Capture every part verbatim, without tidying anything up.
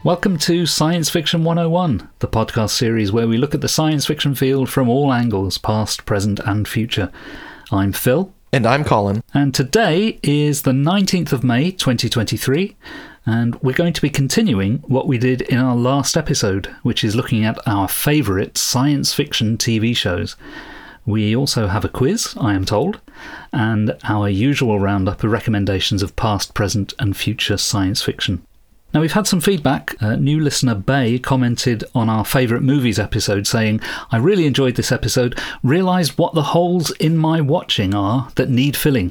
Welcome to Science Fiction one oh one, the podcast series where we look at the science fiction field from all angles, past, present and future. I'm Phil. And I'm Colin. And today is the nineteenth of May twenty twenty-three, and we're going to be continuing what we did in our last episode, which is looking at our favourite science fiction T V shows. We also have a quiz, I am told, and our usual roundup of recommendations of past, present and future science fiction. Now, we've had some feedback. Uh, new listener Bay commented on our favourite movies episode saying, I really enjoyed this episode, realised what the holes in my watching are that need filling.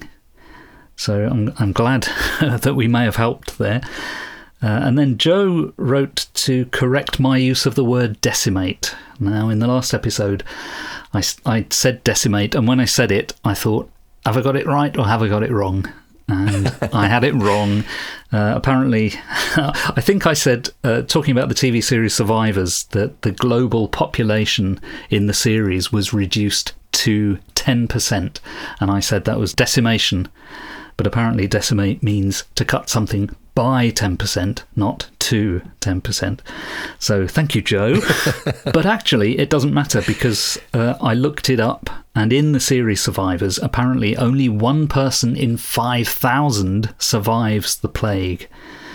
So I'm, I'm glad that we may have helped there. Uh, and then Joe wrote to correct my use of the word decimate. Now, in the last episode, I, I said decimate, and when I said it, I thought, have I got it right or have I got it wrong? And I had it wrong. Uh, apparently, I think I said, uh, talking about the T V series Survivors, that the global population in the series was reduced to ten percent. And I said that was decimation. But apparently decimate means to cut something by ten percent, not to ten percent. So thank you, Joe. But actually, it doesn't matter because uh, I looked it up, and in the series Survivors, apparently only one person in five thousand survives the plague.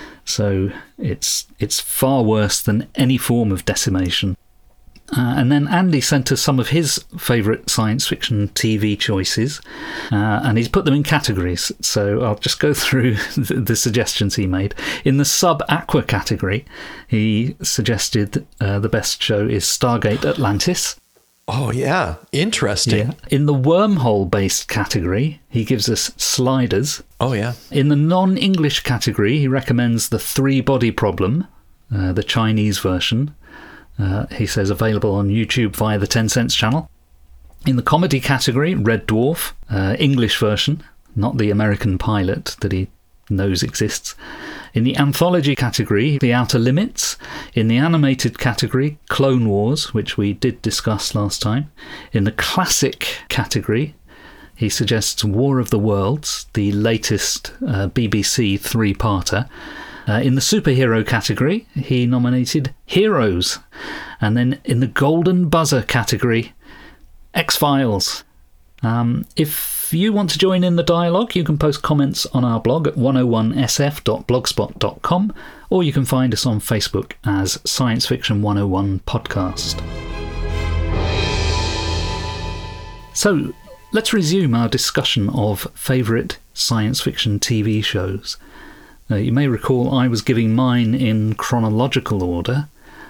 So it's it's far worse than any form of decimation. Uh, and then Andy sent us some of his favourite science fiction T V choices, uh, and he's put them in categories. So I'll just go through the, the suggestions he made. In the sub-aqua category, he suggested uh, the best show is Stargate Atlantis. Oh, yeah. Interesting. Yeah. In the wormhole-based category, he gives us Sliders. Oh, yeah. In the non-English category, he recommends The Three-Body Problem, uh, the Chinese version. Uh, he says available on YouTube via the ten cents channel. In the comedy category, Red Dwarf, uh, English version, not the American pilot that he knows exists. In the anthology category, The Outer Limits. In the animated category, Clone Wars, which we did discuss last time. In the classic category, he suggests War of the Worlds, the latest uh, B B C three-parter. Uh, in the superhero category, he nominated Heroes. And then in the golden buzzer category, X-Files. Um, if you want to join in the dialogue, you can post comments on our blog at one oh one s f dot blogspot dot com, or you can find us on Facebook as Science Fiction one oh one Podcast. So, let's resume our discussion of favourite science fiction T V shows. Uh, you may recall I was giving mine in chronological order,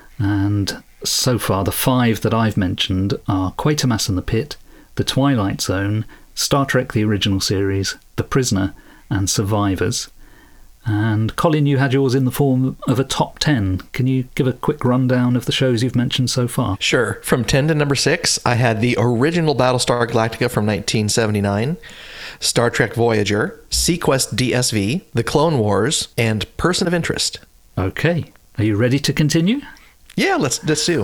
and so far the five that I've mentioned are Quatermass and the Pit, The Twilight Zone, Star Trek the Original Series, The Prisoner, and Survivors. And Colin, you had yours in the form of a top ten. Can you give a quick rundown of the shows you've mentioned so far? Sure. From ten to number six, I had the original Battlestar Galactica from nineteen seventy-nine, Star Trek Voyager, Sequest D S V, The Clone Wars, and Person of Interest. Okay. Are you ready to continue? Yeah, let's, let's do.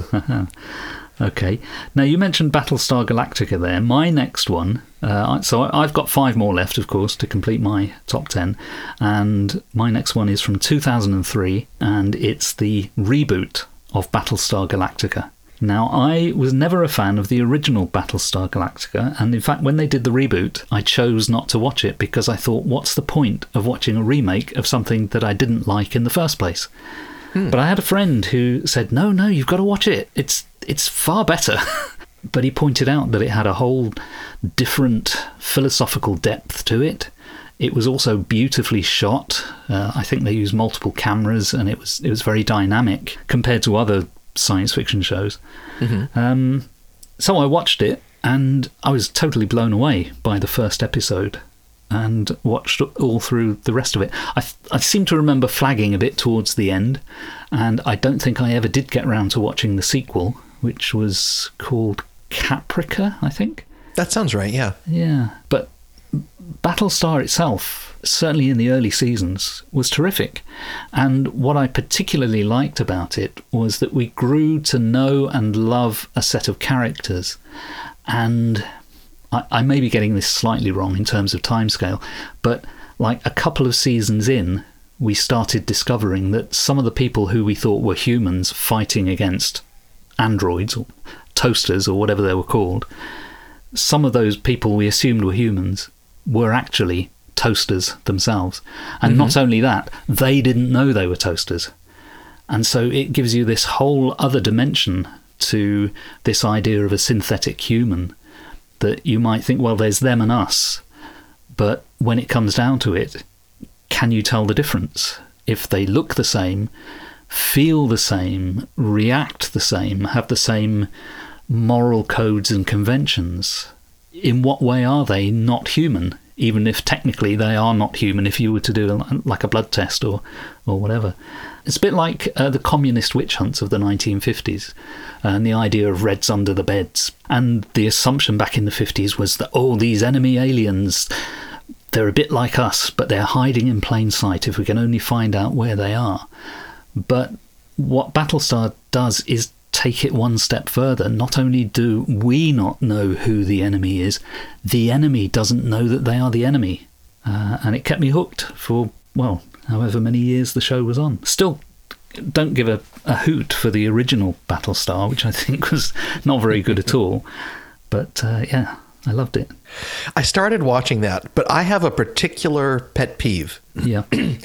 Okay. Now, you mentioned Battlestar Galactica there. My next one, uh, so I've got five more left, of course, to complete my top ten. And my next one is from two thousand three, and it's the reboot of Battlestar Galactica. Now, I was never a fan of the original Battlestar Galactica, and in fact, when they did the reboot, I chose not to watch it because I thought, what's the point of watching a remake of something that I didn't like in the first place? Hmm. But I had a friend who said, no, no, you've got to watch it. It's it's far better. But he pointed out that it had a whole different philosophical depth to it. It was also beautifully shot. Uh, I think they used multiple cameras, and it was it was very dynamic compared to other science fiction shows. Mm-hmm. Um, so I watched it, and I was totally blown away by the first episode, and watched all through the rest of it. I, I seem to remember flagging a bit towards the end, and I don't think I ever did get round to watching the sequel, which was called Caprica, I think. That sounds right, yeah. Yeah, but Battlestar itself, certainly in the early seasons, was terrific. And what I particularly liked about it was that we grew to know and love a set of characters. And I, I may be getting this slightly wrong in terms of timescale, but like a couple of seasons in, we started discovering that some of the people who we thought were humans fighting against androids or toasters or whatever they were called, some of those people we assumed were humans were actually toasters themselves. And mm-hmm. not only that, they didn't know they were toasters. And so it gives you this whole other dimension to this idea of a synthetic human, that you might think, well, there's them and us. But when it comes down to it, can you tell the difference? If they look the same, feel the same, react the same, have the same moral codes and conventions, in what way are they not human? Even if technically they are not human, if you were to do a, like a blood test or, or whatever. It's a bit like uh, the communist witch hunts of the nineteen fifties and the idea of Reds under the beds. And the assumption back in the fifties was that, oh, these enemy aliens, they're a bit like us, but they're hiding in plain sight if we can only find out where they are. But what Battlestar does is take it one step further. Not only do we not know who the enemy is, the enemy doesn't know that they are the enemy. Uh, and it kept me hooked for, well, however many years the show was on. Still don't give a, a hoot for the original Battlestar, which I think was not very good at all. But uh, yeah, I loved it. I started watching that, but I have a particular pet peeve. Yeah.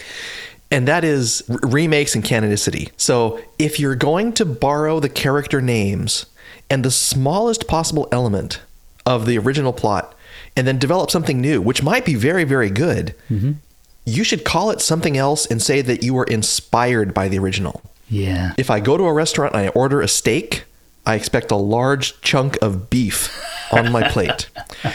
And that is r- remakes and canonicity. So if you're going to borrow the character names and the smallest possible element of the original plot and then develop something new, which might be very, very good, mm-hmm. you should call it something else and say that you were inspired by the original. Yeah. If I go to a restaurant and I order a steak, I expect a large chunk of beef on my plate.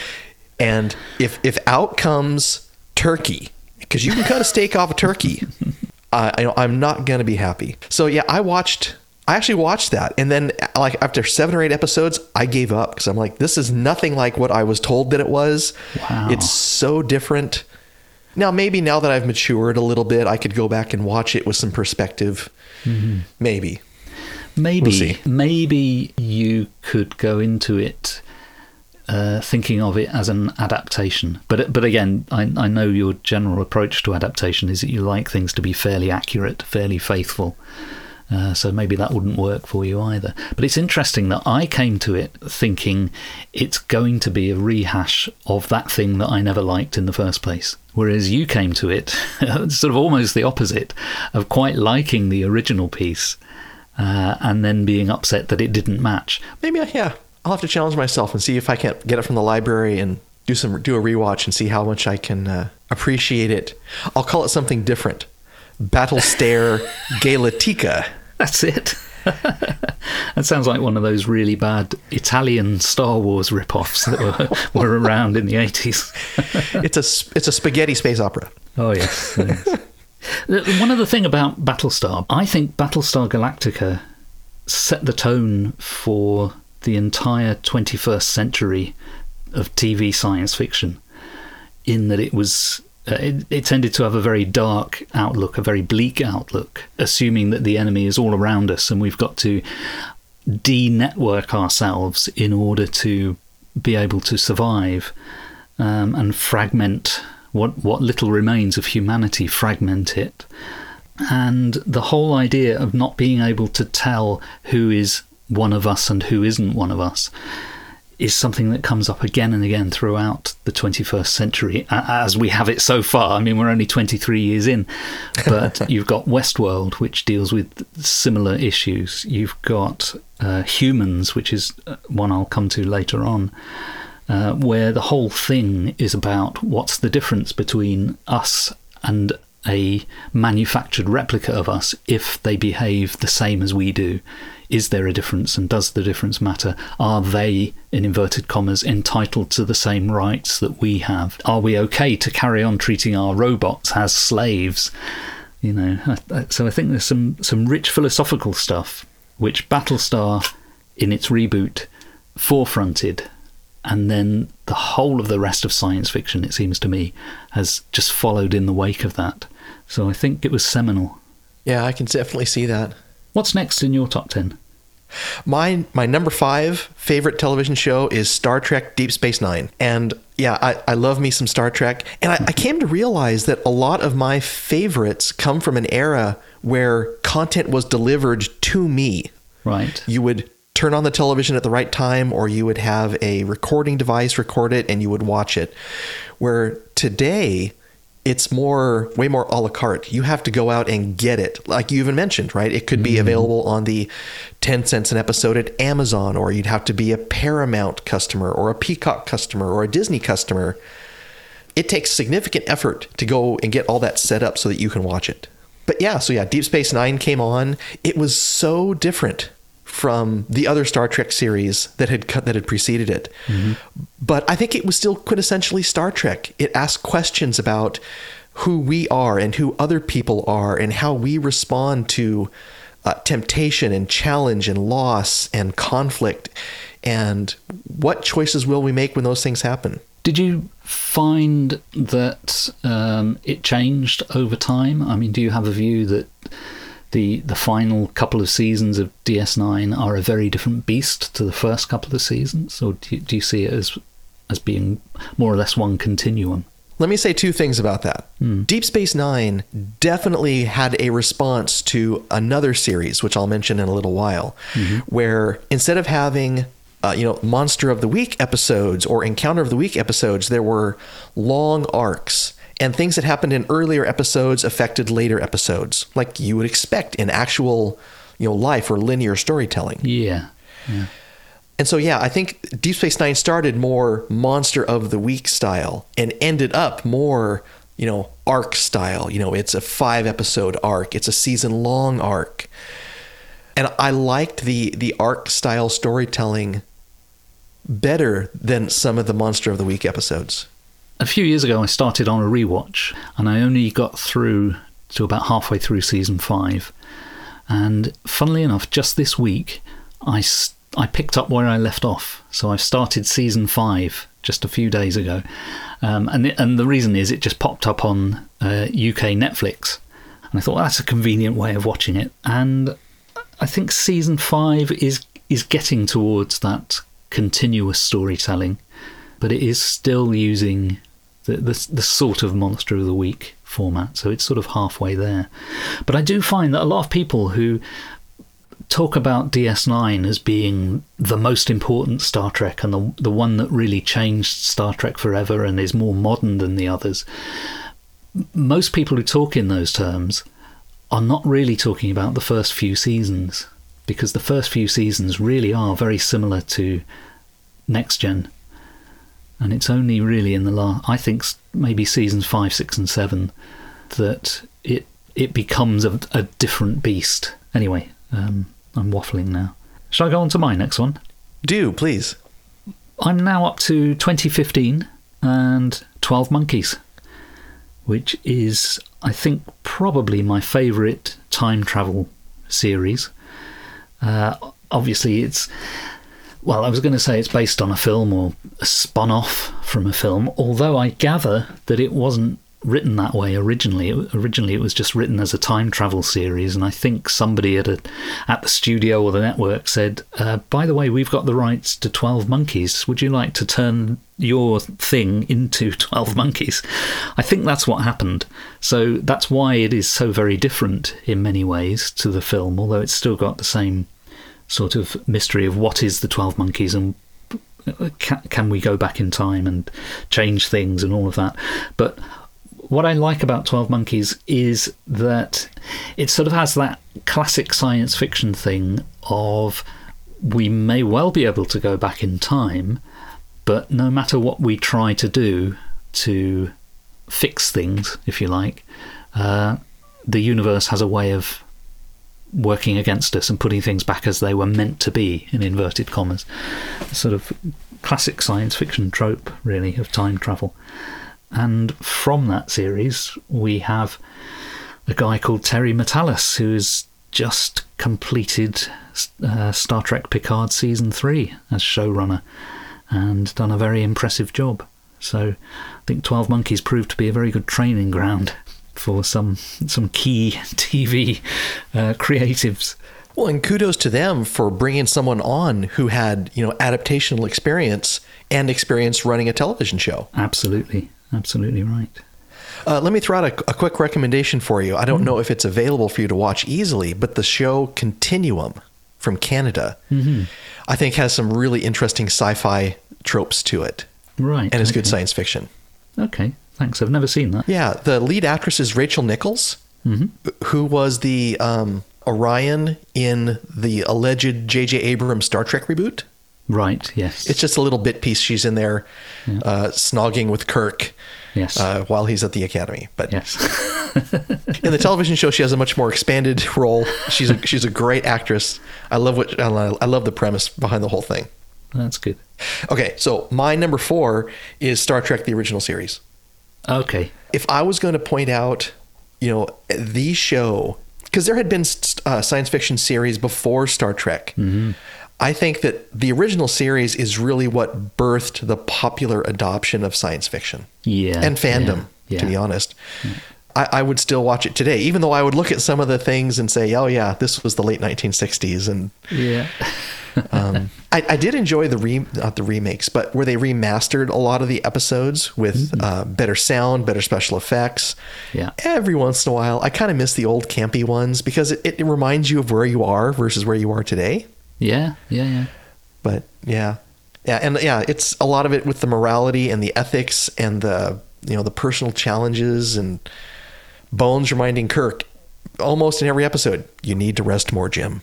And if if out comes turkey, because you can cut a steak off a turkey, uh, I, I'm not going to be happy. So yeah, I watched, I actually watched that. And then like after seven or eight episodes, I gave up because I'm like, this is nothing like what I was told that it was. Wow. It's so different. Now, maybe now that I've matured a little bit, I could go back and watch it with some perspective. Mm-hmm. Maybe. Maybe, we'll maybe you could go into it Uh, thinking of it as an adaptation. But but again, I, I know your general approach to adaptation is that you like things to be fairly accurate, fairly faithful. Uh, so maybe that wouldn't work for you either. But it's interesting that I came to it thinking it's going to be a rehash of that thing that I never liked in the first place. Whereas you came to it sort of almost the opposite, of quite liking the original piece uh, and then being upset that it didn't match. Maybe, yeah. I'll have to challenge myself and see if I can't get it from the library and do some do a rewatch and see how much I can uh, appreciate it. I'll call it something different. Battlestar Galactica. That's it. That sounds like one of those really bad Italian Star Wars rip-offs that were, were around in the eighties. It's a it's a spaghetti space opera. Oh yes. yes. One other thing about Battlestar, I think Battlestar Galactica set the tone for the entire twenty-first century of T V science fiction, in that it was uh, it, it tended to have a very dark outlook, a very bleak outlook, assuming that the enemy is all around us and we've got to de-network ourselves in order to be able to survive, um, and fragment what what little remains of humanity, fragment it. And the whole idea of not being able to tell who is one of us and who isn't one of us is something that comes up again and again throughout the twenty-first century as we have it so far. I mean, we're only twenty-three years in, but you've got Westworld, which deals with similar issues. You've got uh, Humans, which is one I'll come to later on, uh, where the whole thing is about what's the difference between us and a manufactured replica of us if they behave the same as we do. Is there a difference, and does the difference matter? Are they, in inverted commas, entitled to the same rights that we have? Are we okay to carry on treating our robots as slaves? You know, so I think there's some, some rich philosophical stuff which Battlestar, in its reboot, forefronted, and then the whole of the rest of science fiction, it seems to me, has just followed in the wake of that. So I think it was seminal. Yeah, I can definitely see that. What's next in your top ten? My my number five favorite television show is Star Trek Deep Space Nine. And yeah, I, I love me some Star Trek. And I, I came to realize that a lot of my favorites come from an era where content was delivered to me. Right. You would turn on the television at the right time, or you would have a recording device record it and you would watch it. Where today, it's more, way more a la carte. You have to go out and get it. Like you even mentioned, right? It could be mm-hmm. available on the ten cents an episode at Amazon, or you'd have to be a Paramount customer or a Peacock customer or a Disney customer. It takes significant effort to go and get all that set up so that you can watch it. But yeah, so yeah, Deep Space Nine came on. It was so different from the other Star Trek series that had that had preceded it. Mm-hmm. But I think it was still quintessentially Star Trek. It asked questions about who we are and who other people are and how we respond to uh, temptation and challenge and loss and conflict, and what choices will we make when those things happen. Did you find that um, it changed over time? I mean, do you have a view that the the final couple of seasons of D S nine are a very different beast to the first couple of seasons, or do you, do you see it as as being more or less one continuum? Let me say two things about that. Mm. Deep Space Nine definitely had a response to another series, which I'll mention in a little while, mm-hmm. where instead of having uh, you know Monster of the Week episodes or Encounter of the Week episodes, there were long arcs. And things that happened in earlier episodes affected later episodes, like you would expect in actual, you know, life or linear storytelling. Yeah. yeah. And so, yeah, I think Deep Space Nine started more Monster of the Week style and ended up more, you know, arc style. You know, it's a five episode arc. It's a season long arc. And I liked the, the arc style storytelling better than some of the Monster of the Week episodes. A few years ago, I started on a rewatch, and I only got through to about halfway through season five. And funnily enough, just this week, I, I picked up where I left off. So I've started season five just a few days ago. Um, and, it, and the reason is it just popped up on uh, U K Netflix. And I thought, well, that's a convenient way of watching it. And I think season five is is getting towards that continuous storytelling, but it is still using The, the the sort of Monster of the Week format, so it's sort of halfway there. But I do find that a lot of people who talk about D S nine as being the most important Star Trek and the the one that really changed Star Trek forever and is more modern than the others, most people who talk in those terms are not really talking about the first few seasons, because the first few seasons really are very similar to Next Gen. And it's only really in the last, I think, maybe seasons five, six, and seven that it it becomes a, a different beast. Anyway, um, I'm waffling now. Shall I go on to my next one? Do, please. I'm now up to twenty fifteen and twelve Monkeys, which is, I think, probably my favourite time travel series. Uh, obviously, it's... Well, I was going to say it's based on a film or spun off from a film, although I gather that it wasn't written that way originally. It, originally, it was just written as a time travel series, and I think somebody at a, at the studio or the network said, uh, by the way, we've got the rights to twelve Monkeys. Would you like to turn your thing into twelve Monkeys? I think that's what happened. So that's why it is so very different in many ways to the film, although it's still got the same sort of mystery of what is the twelve Monkeys and can, can we go back in time and change things and all of that. But what I like about twelve Monkeys is that it sort of has that classic science fiction thing of we may well be able to go back in time, but no matter what we try to do to fix things, if you like, uh, the universe has a way of working against us and putting things back as they were meant to be, in inverted commas. A sort of classic science fiction trope, really, of time travel. And from that series, we have a guy called Terry Matalas, who's just completed uh, Star Trek Picard Season three as showrunner and done a very impressive job. So I think twelve Monkeys proved to be a very good training ground for some some key T V uh, creatives. Well, and kudos to them for bringing someone on who had, you know, adaptational experience and experience running a television show. Absolutely. Absolutely right. Uh, let me throw out a, a quick recommendation for you. I don't mm. know if it's available for you to watch easily, but the show Continuum from Canada, mm-hmm. I think has some really interesting sci-fi tropes to it. Right. And it's okay. good science fiction. Okay. Thanks. I've never seen that. Yeah. The lead actress is Rachel Nichols, mm-hmm. who was the um, Orion in the alleged J J Abrams Star Trek reboot. Right, yes. It's just a little bit piece. She's in there yeah. uh, snogging with Kirk yes. uh, while he's at the academy. But yes. in the television show, she has a much more expanded role. She's a, she's a great actress. I love what I love the premise behind the whole thing. That's good. Okay, so my number four is Star Trek: The Original Series. Okay. If I was going to point out, you know, the show, because there had been uh, science fiction series before Star Trek. Mm-hmm. I think that the original series is really what birthed the popular adoption of science fiction. Yeah. And fandom, yeah, yeah. to be honest. Yeah. I, I would still watch it today, even though I would look at some of the things and say, oh, yeah, this was the late nineteen sixties. And yeah. um, I, I did enjoy the, re, not the remakes, but where they remastered a lot of the episodes with mm-hmm. uh, better sound, better special effects. Yeah. Every once in a while, I kind of miss the old campy ones because it, it reminds you of where you are versus where you are today. Yeah, yeah, yeah. But yeah, yeah, and yeah, it's a lot of it with the morality and the ethics and the, you know, the personal challenges, and Bones reminding Kirk almost in every episode, you need to rest more, Jim.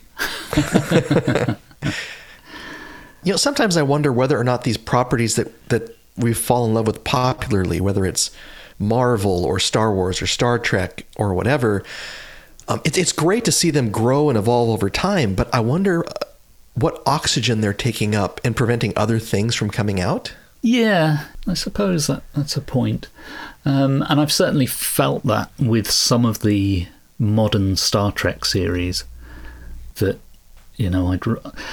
You know, sometimes I wonder whether or not these properties that, that we fall in love with popularly, whether it's Marvel or Star Wars or Star Trek or whatever, um, it, it's great to see them grow and evolve over time, but I wonder what oxygen they're taking up and preventing other things from coming out. Yeah, I suppose that that's a point. Um, and I've certainly felt that with some of the modern Star Trek series that, you know, I'd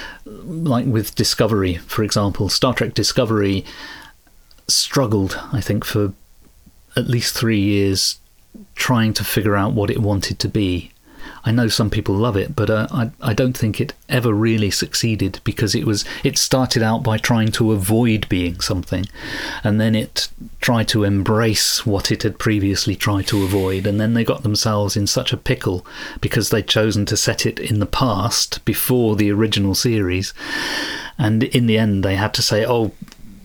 like with Discovery, for example. Star Trek Discovery struggled, I think, for at least three years trying to figure out what it wanted to be. I know some people love it, but uh, I I don't think it ever really succeeded, because it was it started out by trying to avoid being something, and then it tried to embrace what it had previously tried to avoid, and then they got themselves in such a pickle because they'd chosen to set it in the past before the original series, and in the end they had to say, oh,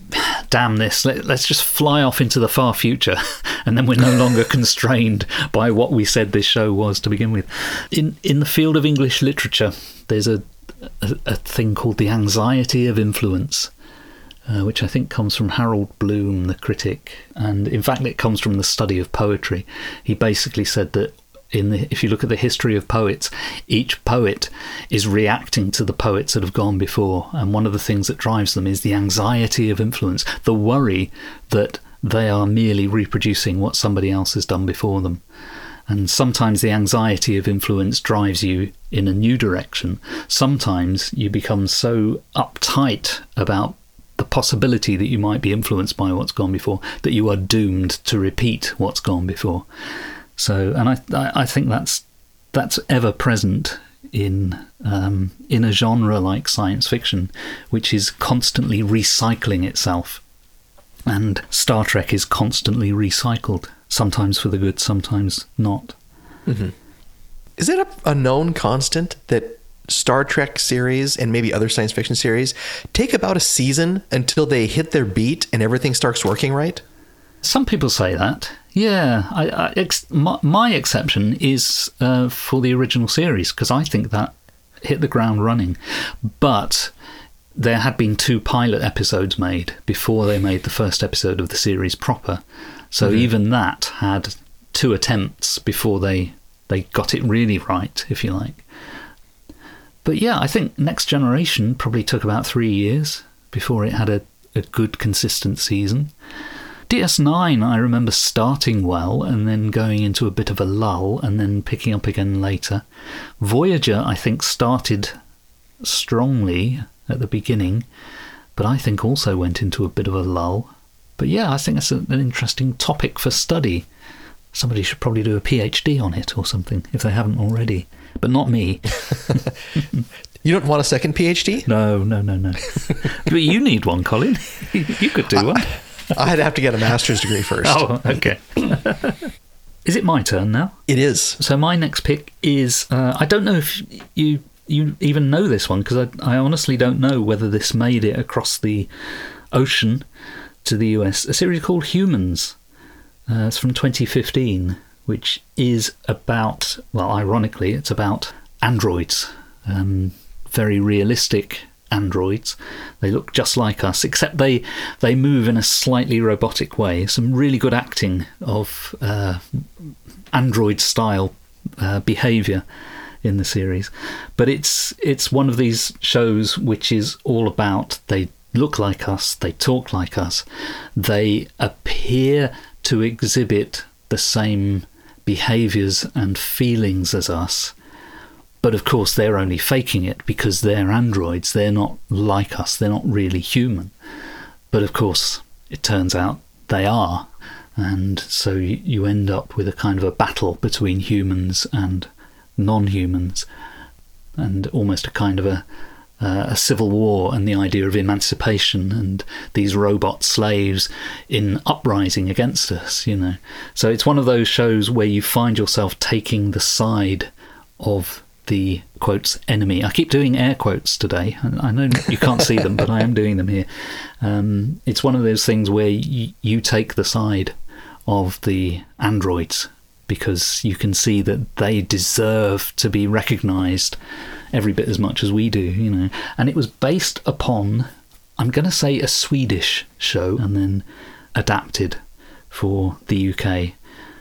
damn this, Let, let's just fly off into the far future, and then we're no longer constrained by what we said this show was to begin with. In in the field of English literature, there's a a, a thing called the anxiety of influence, uh, which I think comes from Harold Bloom, the critic, and in fact it comes from the study of poetry. He basically said that in the, if you look at the history of poets, each poet is reacting to the poets that have gone before, and one of the things that drives them is the anxiety of influence, the worry that they are merely reproducing what somebody else has done before them. And sometimes the anxiety of influence drives you in a new direction. Sometimes you become so uptight about the possibility that you might be influenced by what's gone before that you are doomed to repeat what's gone before. So, and I, I think that's that's ever present in um, in a genre like science fiction, which is constantly recycling itself. And Star Trek is constantly recycled, sometimes for the good, sometimes not. Mm-hmm. Is it a, a known constant that Star Trek series and maybe other science fiction series take about a season until they hit their beat and everything starts working right? Some people say that. Yeah, I, I, ex- my, my exception is uh, for the original series, because I think that hit the ground running. But there had been two pilot episodes made before they made the first episode of the series proper. So mm-hmm. even that had two attempts before they, they got it really right, if you like. But yeah, I think Next Generation probably took about three years before it had a, a good, consistent season. D S nine, I remember starting well and then going into a bit of a lull and then picking up again later. Voyager, I think, started strongly at the beginning, but I think also went into a bit of a lull. But yeah, I think that's a, an interesting topic for study, Somebody should probably do a PhD on it or something, if they haven't already. But not me. You don't want a second PhD? No, no, no, no. But you need one, Colin. You could do one. I'd have to get a master's degree first. Oh, okay. Is it my turn now? It is. So my next pick is, uh, I don't know if you you even know this one, because I, I honestly don't know whether this made it across the ocean to the U S. A series called Humans. Uh, it's from twenty fifteen, which is about, well, ironically, it's about androids. Um, very realistic androids. They look just like us, except they they move in a slightly robotic way. Some really good acting of uh, android-style uh, behaviour in the series. But it's it's one of these shows which is all about, they look like us, they talk like us, they appear to exhibit the same behaviours and feelings as us. But of course they're only faking it because they're androids, they're not like us, they're not really human. But of course it turns out they are, and so you end up with a kind of a battle between humans and non-humans, and almost a kind of a uh, a civil war, and the idea of emancipation and these robot slaves in uprising against us, you know. So it's one of those shows where you find yourself taking the side of the, quotes, enemy. I keep doing air quotes today. I know you can't see them, but I am doing them here. Um, it's one of those things where y- you take the side of the androids because you can see that they deserve to be recognised every bit as much as we do, you know. And it was based upon, I'm going to say, a Swedish show and then adapted for the U K.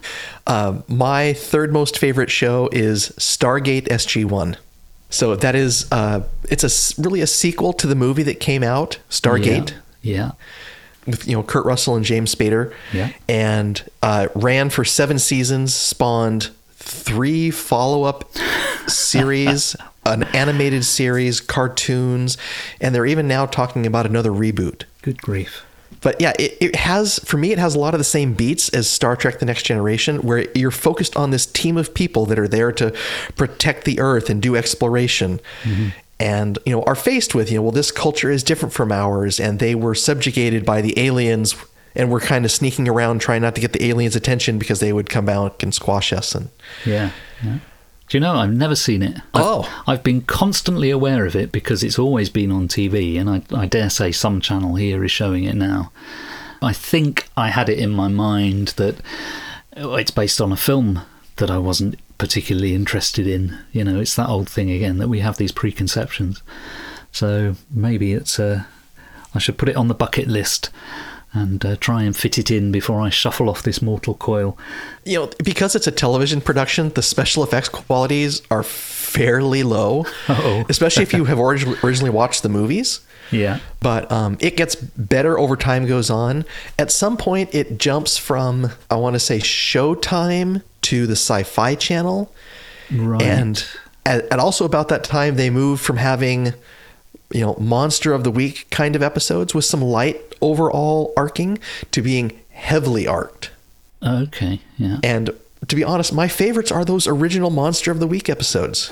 Uh, my third most favorite show is Stargate S G one. So that is, uh, it's a really a sequel to the movie that came out, Stargate. Yeah. yeah. With, you know, Kurt Russell and James Spader. Yeah. And uh, ran for seven seasons, spawned three follow-up series, an animated series, cartoons, and they're even now talking about another reboot. Good grief. But yeah, it, it has, for me, it has a lot of the same beats as Star Trek The Next Generation, where you're focused on this team of people that are there to protect the Earth and do exploration. Mm-hmm. And, you know, are faced with, you know, well, this culture is different from ours, and they were subjugated by the aliens, and we're kind of sneaking around trying not to get the aliens' attention because they would come back and squash us. And yeah, yeah. Do you know, I've never seen it. I've, oh. I've been constantly aware of it because it's always been on T V, and I, I dare say some channel here is showing it now. I think I had it in my mind that it's based on a film that I wasn't particularly interested in. You know, it's that old thing again that we have these preconceptions. So maybe it's uh, I should put it on the bucket list and uh, try and fit it in before I shuffle off this mortal coil. You know, because it's a television production, the special effects qualities are fairly low, Uh-oh. especially if you have orig- originally watched the movies. Yeah. But um, it gets better over time goes on. At some point, it jumps from, I want to say, Showtime to the Sci-Fi Channel. Right. And at, at also about that time, they moved from having, you know, Monster of the Week kind of episodes with some light overall arcing to being heavily arced. Okay, yeah. And to be honest, my favorites are those original Monster of the Week episodes.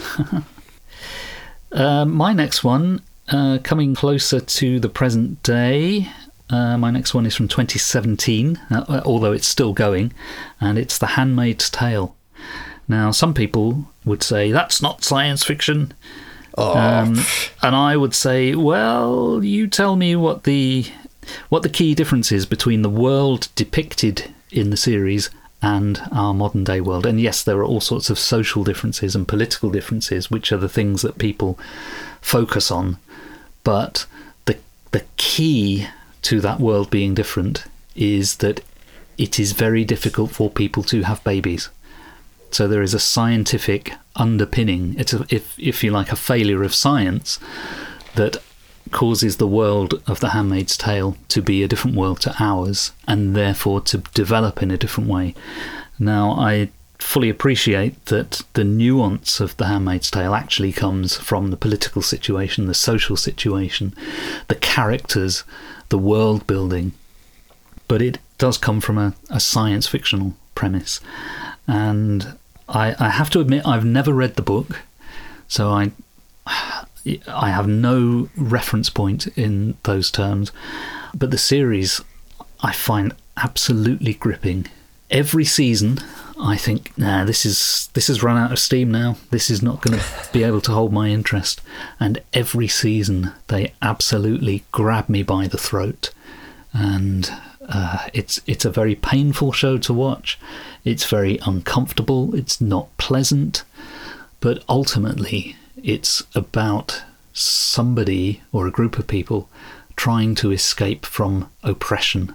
uh, my next one, uh, coming closer to the present day, uh, my next one is from twenty seventeen, uh, although it's still going, and it's The Handmaid's Tale. Now, some people would say, that's not science fiction. Oh. Um, and I would say, well, you tell me what the what the key difference is between the world depicted in the series and our modern day world. And yes, there are all sorts of social differences and political differences, which are the things that people focus on. But the the key to that world being different is that it is very difficult for people to have babies. So there is a scientific underpinning. It's a, if if you like, a failure of science that causes the world of The Handmaid's Tale to be a different world to ours, and therefore to develop in a different way. Now, I fully appreciate that the nuance of The Handmaid's Tale actually comes from the political situation, the social situation, the characters, the world building, but it does come from a, a science fictional premise. And I, I have to admit, I've never read the book, so I I have no reference point in those terms. But the series I find absolutely gripping. Every season, I think, nah, this is this has run out of steam now. This is not going to be able to hold my interest. And every season, they absolutely grab me by the throat. And uh, it's it's a very painful show to watch. It's very uncomfortable. It's not pleasant. But ultimately, it's about somebody or a group of people trying to escape from oppression.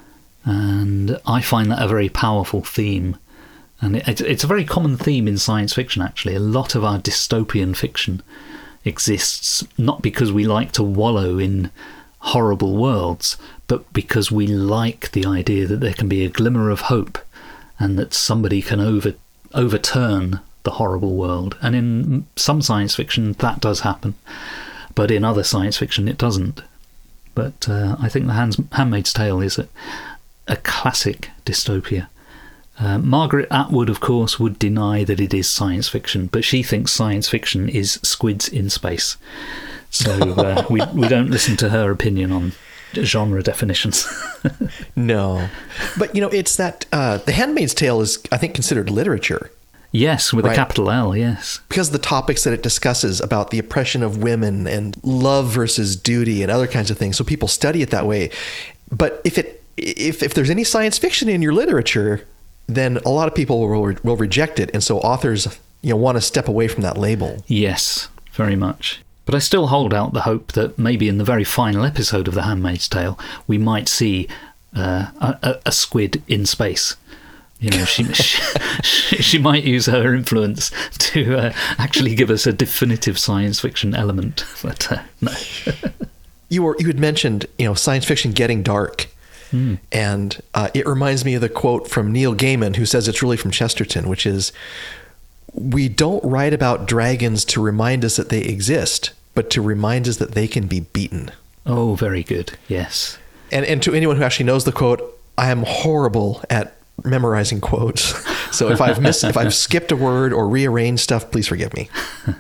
And I find that a very powerful theme. And it, it's a very common theme in science fiction, actually. A lot of our dystopian fiction exists not because we like to wallow in horrible worlds, but because we like the idea that there can be a glimmer of hope and that somebody can over overturn the horrible world. And in some science fiction, that does happen. But in other science fiction, it doesn't. But uh, I think The Hand's, Handmaid's Tale is a, a classic dystopia. Uh, Margaret Atwood, of course, would deny that it is science fiction, but she thinks science fiction is squids in space. So uh, we we don't listen to her opinion on genre definitions. No. But, you know, it's that uh, The Handmaid's Tale is, I think, considered literature. Yes, with right? a capital L, yes. Because of the topics that it discusses about the oppression of women and love versus duty and other kinds of things. So people study it that way. But if it if if there's any science fiction in your literature, then a lot of people will will reject it. And so authors, you know, want to step away from that label. Yes, very much. But I still hold out the hope that maybe in the very final episode of The Handmaid's Tale, we might see uh, a, a squid in space. You know, she, she she might use her influence to uh, actually give us a definitive science fiction element. But uh, no. you were you had mentioned, you know, science fiction getting dark, mm. and uh, it reminds me of the quote from Neil Gaiman, who says it's really from Chesterton, which is, "We don't write about dragons to remind us that they exist, but to remind us that they can be beaten." Oh, very good. Yes. And and to anyone who actually knows the quote, I am horrible at memorizing quotes, so if I've missed if I've skipped a word or rearranged stuff, please forgive me.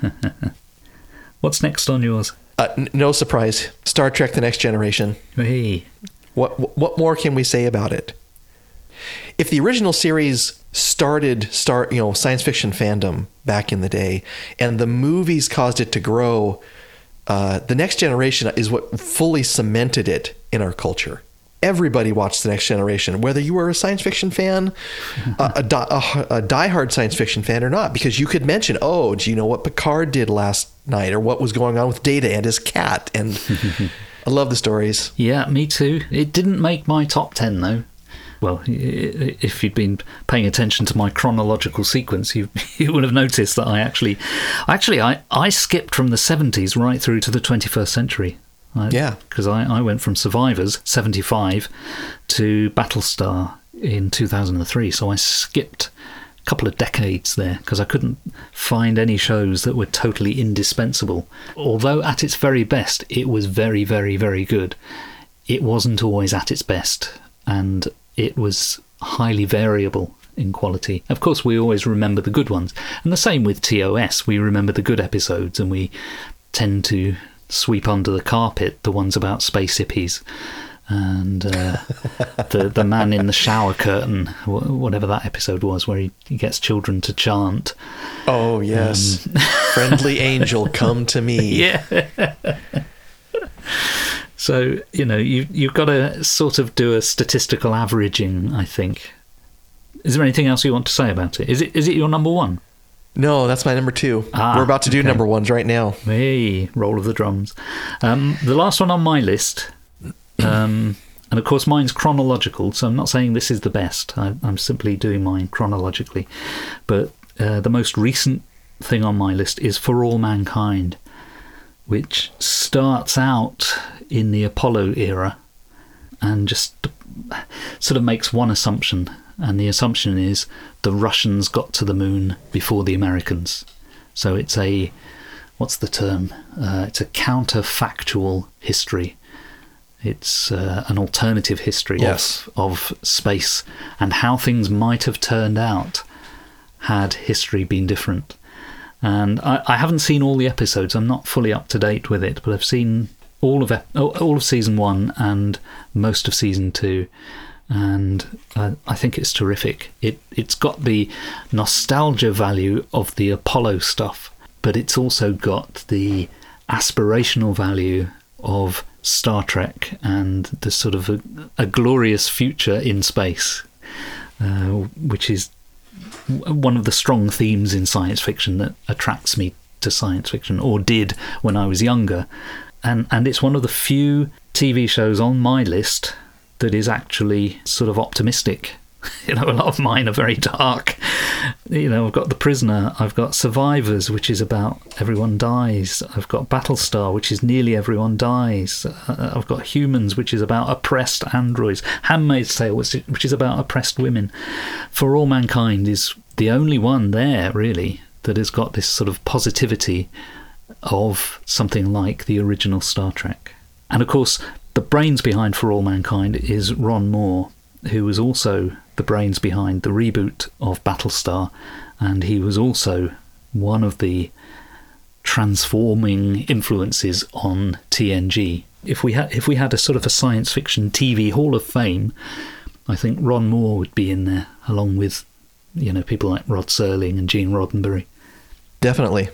What's next on yours? Uh, n- no surprise. Star Trek: The Next Generation. Hey. What what more can we say about it? If the original series started start you know science fiction fandom back in the day, and the movies caused it to grow, uh, The Next Generation is what fully cemented it in our culture. Everybody watched The Next Generation, whether you were a science fiction fan, a, a, die, a, a diehard science fiction fan or not, because you could mention, oh, do you know what Picard did last night, or what was going on with Data and his cat? And I love the stories. Yeah, me too. It didn't make my top ten, though. Well, if you'd been paying attention to my chronological sequence, you you would have noticed that I actually, actually, I, I skipped from the seventies right through to the twenty-first century. I, yeah. Because I, I went from Survivors, seventy-five, to Battlestar in two thousand three. So I skipped a couple of decades there because I couldn't find any shows that were totally indispensable. Although at its very best, it was very, very, very good. It wasn't always at its best, and it was highly variable in quality. Of course, we always remember the good ones. And the same with T O S. We remember the good episodes, and we tend to sweep under the carpet the ones about space hippies and uh, the the man in the shower curtain, whatever that episode was, where he, he gets children to chant. Oh yes, um, friendly angel, come to me. Yeah. So you know you you've got to sort of do a statistical averaging, I think. Is there anything else you want to say about it? Is it is it your number one? No, that's my number two. Ah, We're about to do okay. number ones right now. Hey, roll of the drums. Um, the last one on my list, um, and of course mine's chronological, so I'm not saying this is the best. I, I'm simply doing mine chronologically. But uh, the most recent thing on my list is For All Mankind, which starts out in the Apollo era and just sort of makes one assumption. And the assumption is the Russians got to the moon before the Americans. So it's a, what's the term? Uh, it's a counterfactual history. It's uh, an alternative history Yes. of, of space and how things might have turned out had history been different. And I, I haven't seen all the episodes. I'm not fully up to date with it, but I've seen all of ep- all of season one and most of season two, and uh, I think it's terrific. It it's got the nostalgia value of the Apollo stuff, but it's also got the aspirational value of Star Trek and the sort of a, a glorious future in space, uh, which is one of the strong themes in science fiction that attracts me to science fiction, or did when I was younger. And and it's one of the few T V shows on my list that is actually sort of optimistic. You know, a lot of mine are very dark. You know, I've got The Prisoner, I've got Survivors, which is about everyone dies. I've got Battlestar, which is nearly everyone dies. Uh, I've got Humans, which is about oppressed androids. Handmaid's Tale, which is, which is about oppressed women. For All Mankind is the only one there, really, that has got this sort of positivity of something like the original Star Trek. And of course, the brains behind For All Mankind is Ron Moore, who was also the brains behind the reboot of Battlestar, and he was also one of the transforming influences on T N G. If we had if we had a sort of a science fiction T V Hall of Fame, I think Ron Moore would be in there, along with, you know, people like Rod Serling and Gene Roddenberry. Definitely.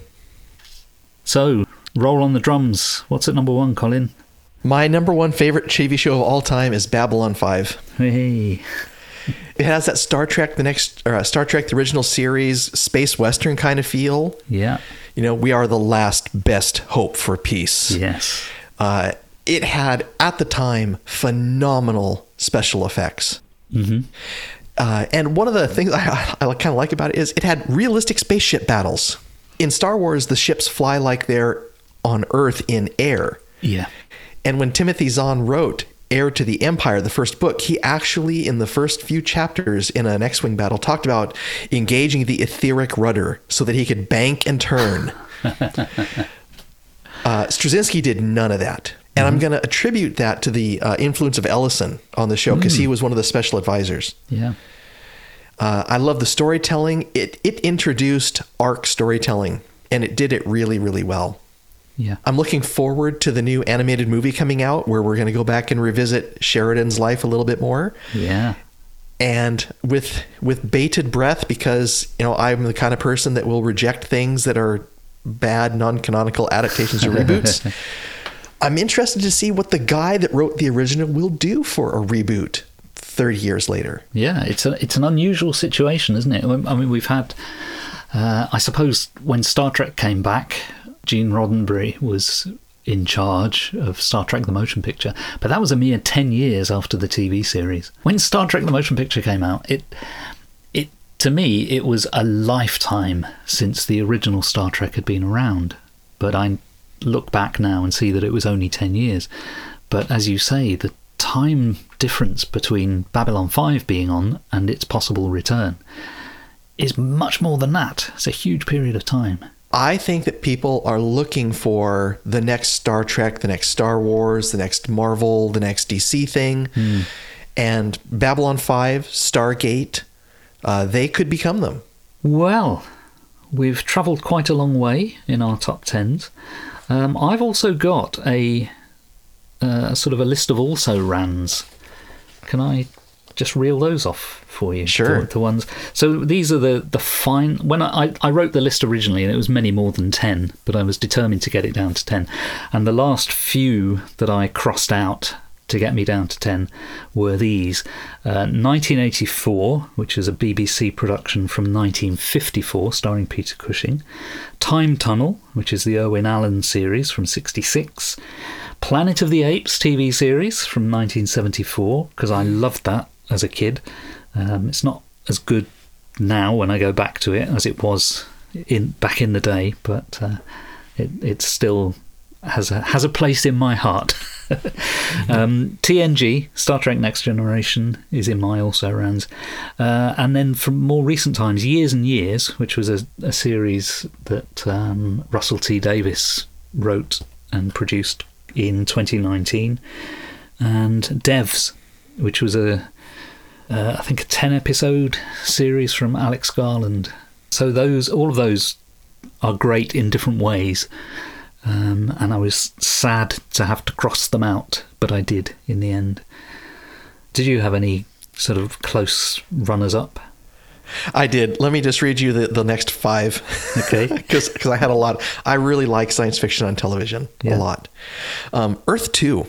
So, roll on the drums. What's at number one, Colin? My number one favorite T V show of all time is Babylon five. Hey. It has that Star Trek, the next, or uh, Star Trek, the original series, space western kind of feel. Yeah. You know, we are the last best hope for peace. Yes. Uh, it had, at the time, phenomenal special effects. Mm-hmm. Uh, and one of the things I, I kind of like about it is it had realistic spaceship battles. In Star Wars, the ships fly like they're on Earth in air. Yeah. And when Timothy Zahn wrote Heir to the Empire, the first book, he actually, in the first few chapters in an X-Wing battle, talked about engaging the etheric rudder so that he could bank and turn. uh, Straczynski did none of that. And mm-hmm. I'm going to attribute that to the uh, influence of Ellison on the show, because mm. he was one of the special advisors. Yeah. Uh, I love the storytelling. It it introduced arc storytelling, and it did it really, really well. Yeah. I'm looking forward to the new animated movie coming out, where we're going to go back and revisit Sheridan's life a little bit more. Yeah. And with with bated breath, because, you know, I'm the kind of person that will reject things that are bad, non-canonical adaptations or reboots. I'm interested to see what the guy that wrote the original will do for a reboot thirty years later. Yeah, it's a it's an unusual situation, isn't it? I mean, we've had, uh, I suppose, when Star Trek came back, Gene Roddenberry was in charge of Star Trek the Motion Picture, but that was a mere ten years after the T V series. When Star Trek the Motion Picture came out, it it to me it was a lifetime since the original Star Trek had been around. But I look back now and see that it was only ten years. But as you say, the time difference between Babylon five being on and its possible return is much more than that. It's a huge period of time. I think that people are looking for the next Star Trek, the next Star Wars, the next Marvel, the next D C thing. Mm. And Babylon five, Stargate, uh, they could become them. Well, we've travelled quite a long way in our top tens. Um, I've also got a uh, sort of a list of also-rans. Can I just reel those off for you? Sure. The, the ones. So these are the the fine. When I, I wrote the list originally, and it was many more than ten, but I was determined to get it down to ten. And the last few that I crossed out to get me down to ten were these: uh, nineteen eighty-four, which is a B B C production from nineteen fifty-four, starring Peter Cushing; Time Tunnel, which is the Irwin Allen series from sixty-six; Planet of the Apes T V series from nineteen seventy-four, because I loved that as a kid. Um, it's not as good now when I go back to it as it was in back in the day, but uh, it it still has a has a place in my heart. um, T N G, Star Trek Next Generation, is in my also-rans. Uh, and then from more recent times, Years and Years, which was a, a series that um, Russell T Davies wrote and produced in twenty nineteen. and Devs, which was a, uh, I think a ten episode series from Alex Garland. So those, all of those are great in different ways. Um, and I was sad to have to cross them out, but I did in the end. Did you have any sort of close runners-up? I did. Let me just read you the, the next five. Okay. Because I had a lot. I really like science fiction on television Yeah. a lot. Um, Earth two.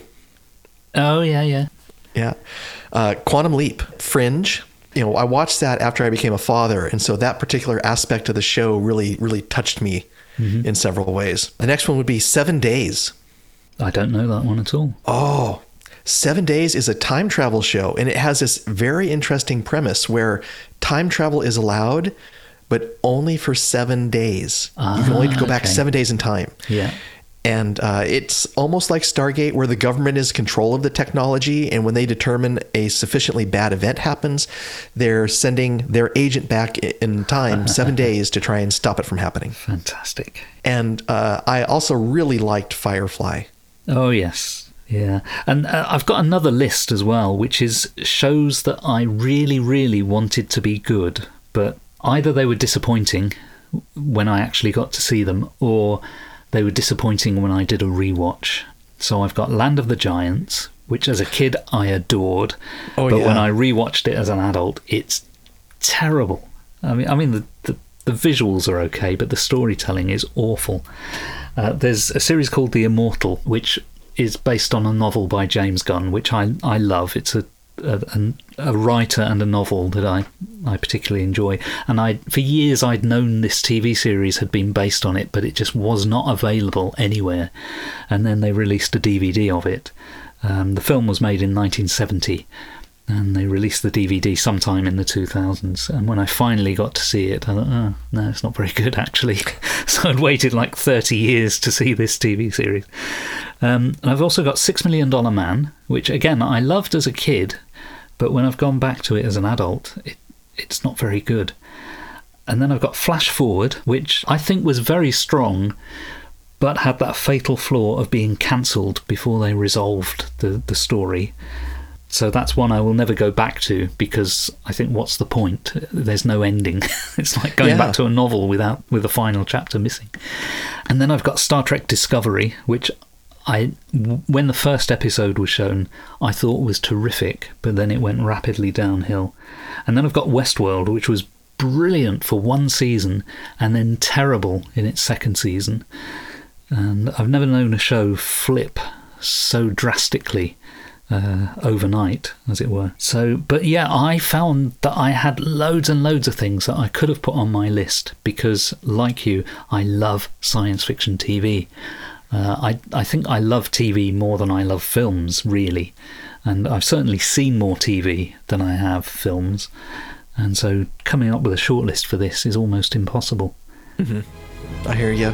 Oh, yeah, yeah. Yeah. Uh, Quantum Leap. Fringe. You know, I watched that after I became a father. And so that particular aspect of the show really, really touched me mm-hmm. in several ways. The next one would be Seven Days. I don't know that one at all. Oh, Seven Days is a time travel show, and it has this very interesting premise where time travel is allowed, but only for seven days. Ah, you can only go back okay. seven days in time. Yeah. And uh, it's almost like Stargate, where the government is in control of the technology, and when they determine a sufficiently bad event happens, they're sending their agent back in time seven days to try and stop it from happening. Fantastic. And uh, I also really liked Firefly. Oh, yes. Yeah. And uh, I've got another list as well, which is shows that I really, really wanted to be good, but either they were disappointing when I actually got to see them, or they were disappointing when I did a rewatch. So I've got Land of the Giants, which as a kid I adored, oh, but yeah. when I rewatched it as an adult, it's terrible. I mean, I mean the, the, the visuals are okay, but the storytelling is awful. Uh, there's a series called The Immortal, which is based on a novel by James Gunn, which I, I love. It's a, a a writer and a novel that I, I particularly enjoy. And I for years I'd known this T V series had been based on it, but it just was not available anywhere. And then they released a D V D of it. Um, the film was made in nineteen seventy, and they released the D V D sometime in the two thousands. And when I finally got to see it, I thought, oh, no, it's not very good, actually. So I'd waited like thirty years to see this T V series. Um, and I've also got Six Million Dollar Man, which, again, I loved as a kid, but when I've gone back to it as an adult, it, it's not very good. And then I've got Flash Forward, which I think was very strong, but had that fatal flaw of being cancelled before they resolved the, the story. So that's one I will never go back to, because I think, what's the point? There's no ending. It's like going yeah. back to a novel without with a final chapter missing. And then I've got Star Trek Discovery, which I, when the first episode was shown, I thought was terrific, but then it went rapidly downhill. And then I've got Westworld, which was brilliant for one season and then terrible in its second season. And I've never known a show flip so drastically uh, overnight, as it were. So, but yeah, I found that I had loads and loads of things that I could have put on my list because, like you, I love science fiction T V. Uh, I I think I love T V more than I love films, really. And I've certainly seen more T V than I have films. And so coming up with a shortlist for this is almost impossible. Mm-hmm. I hear you.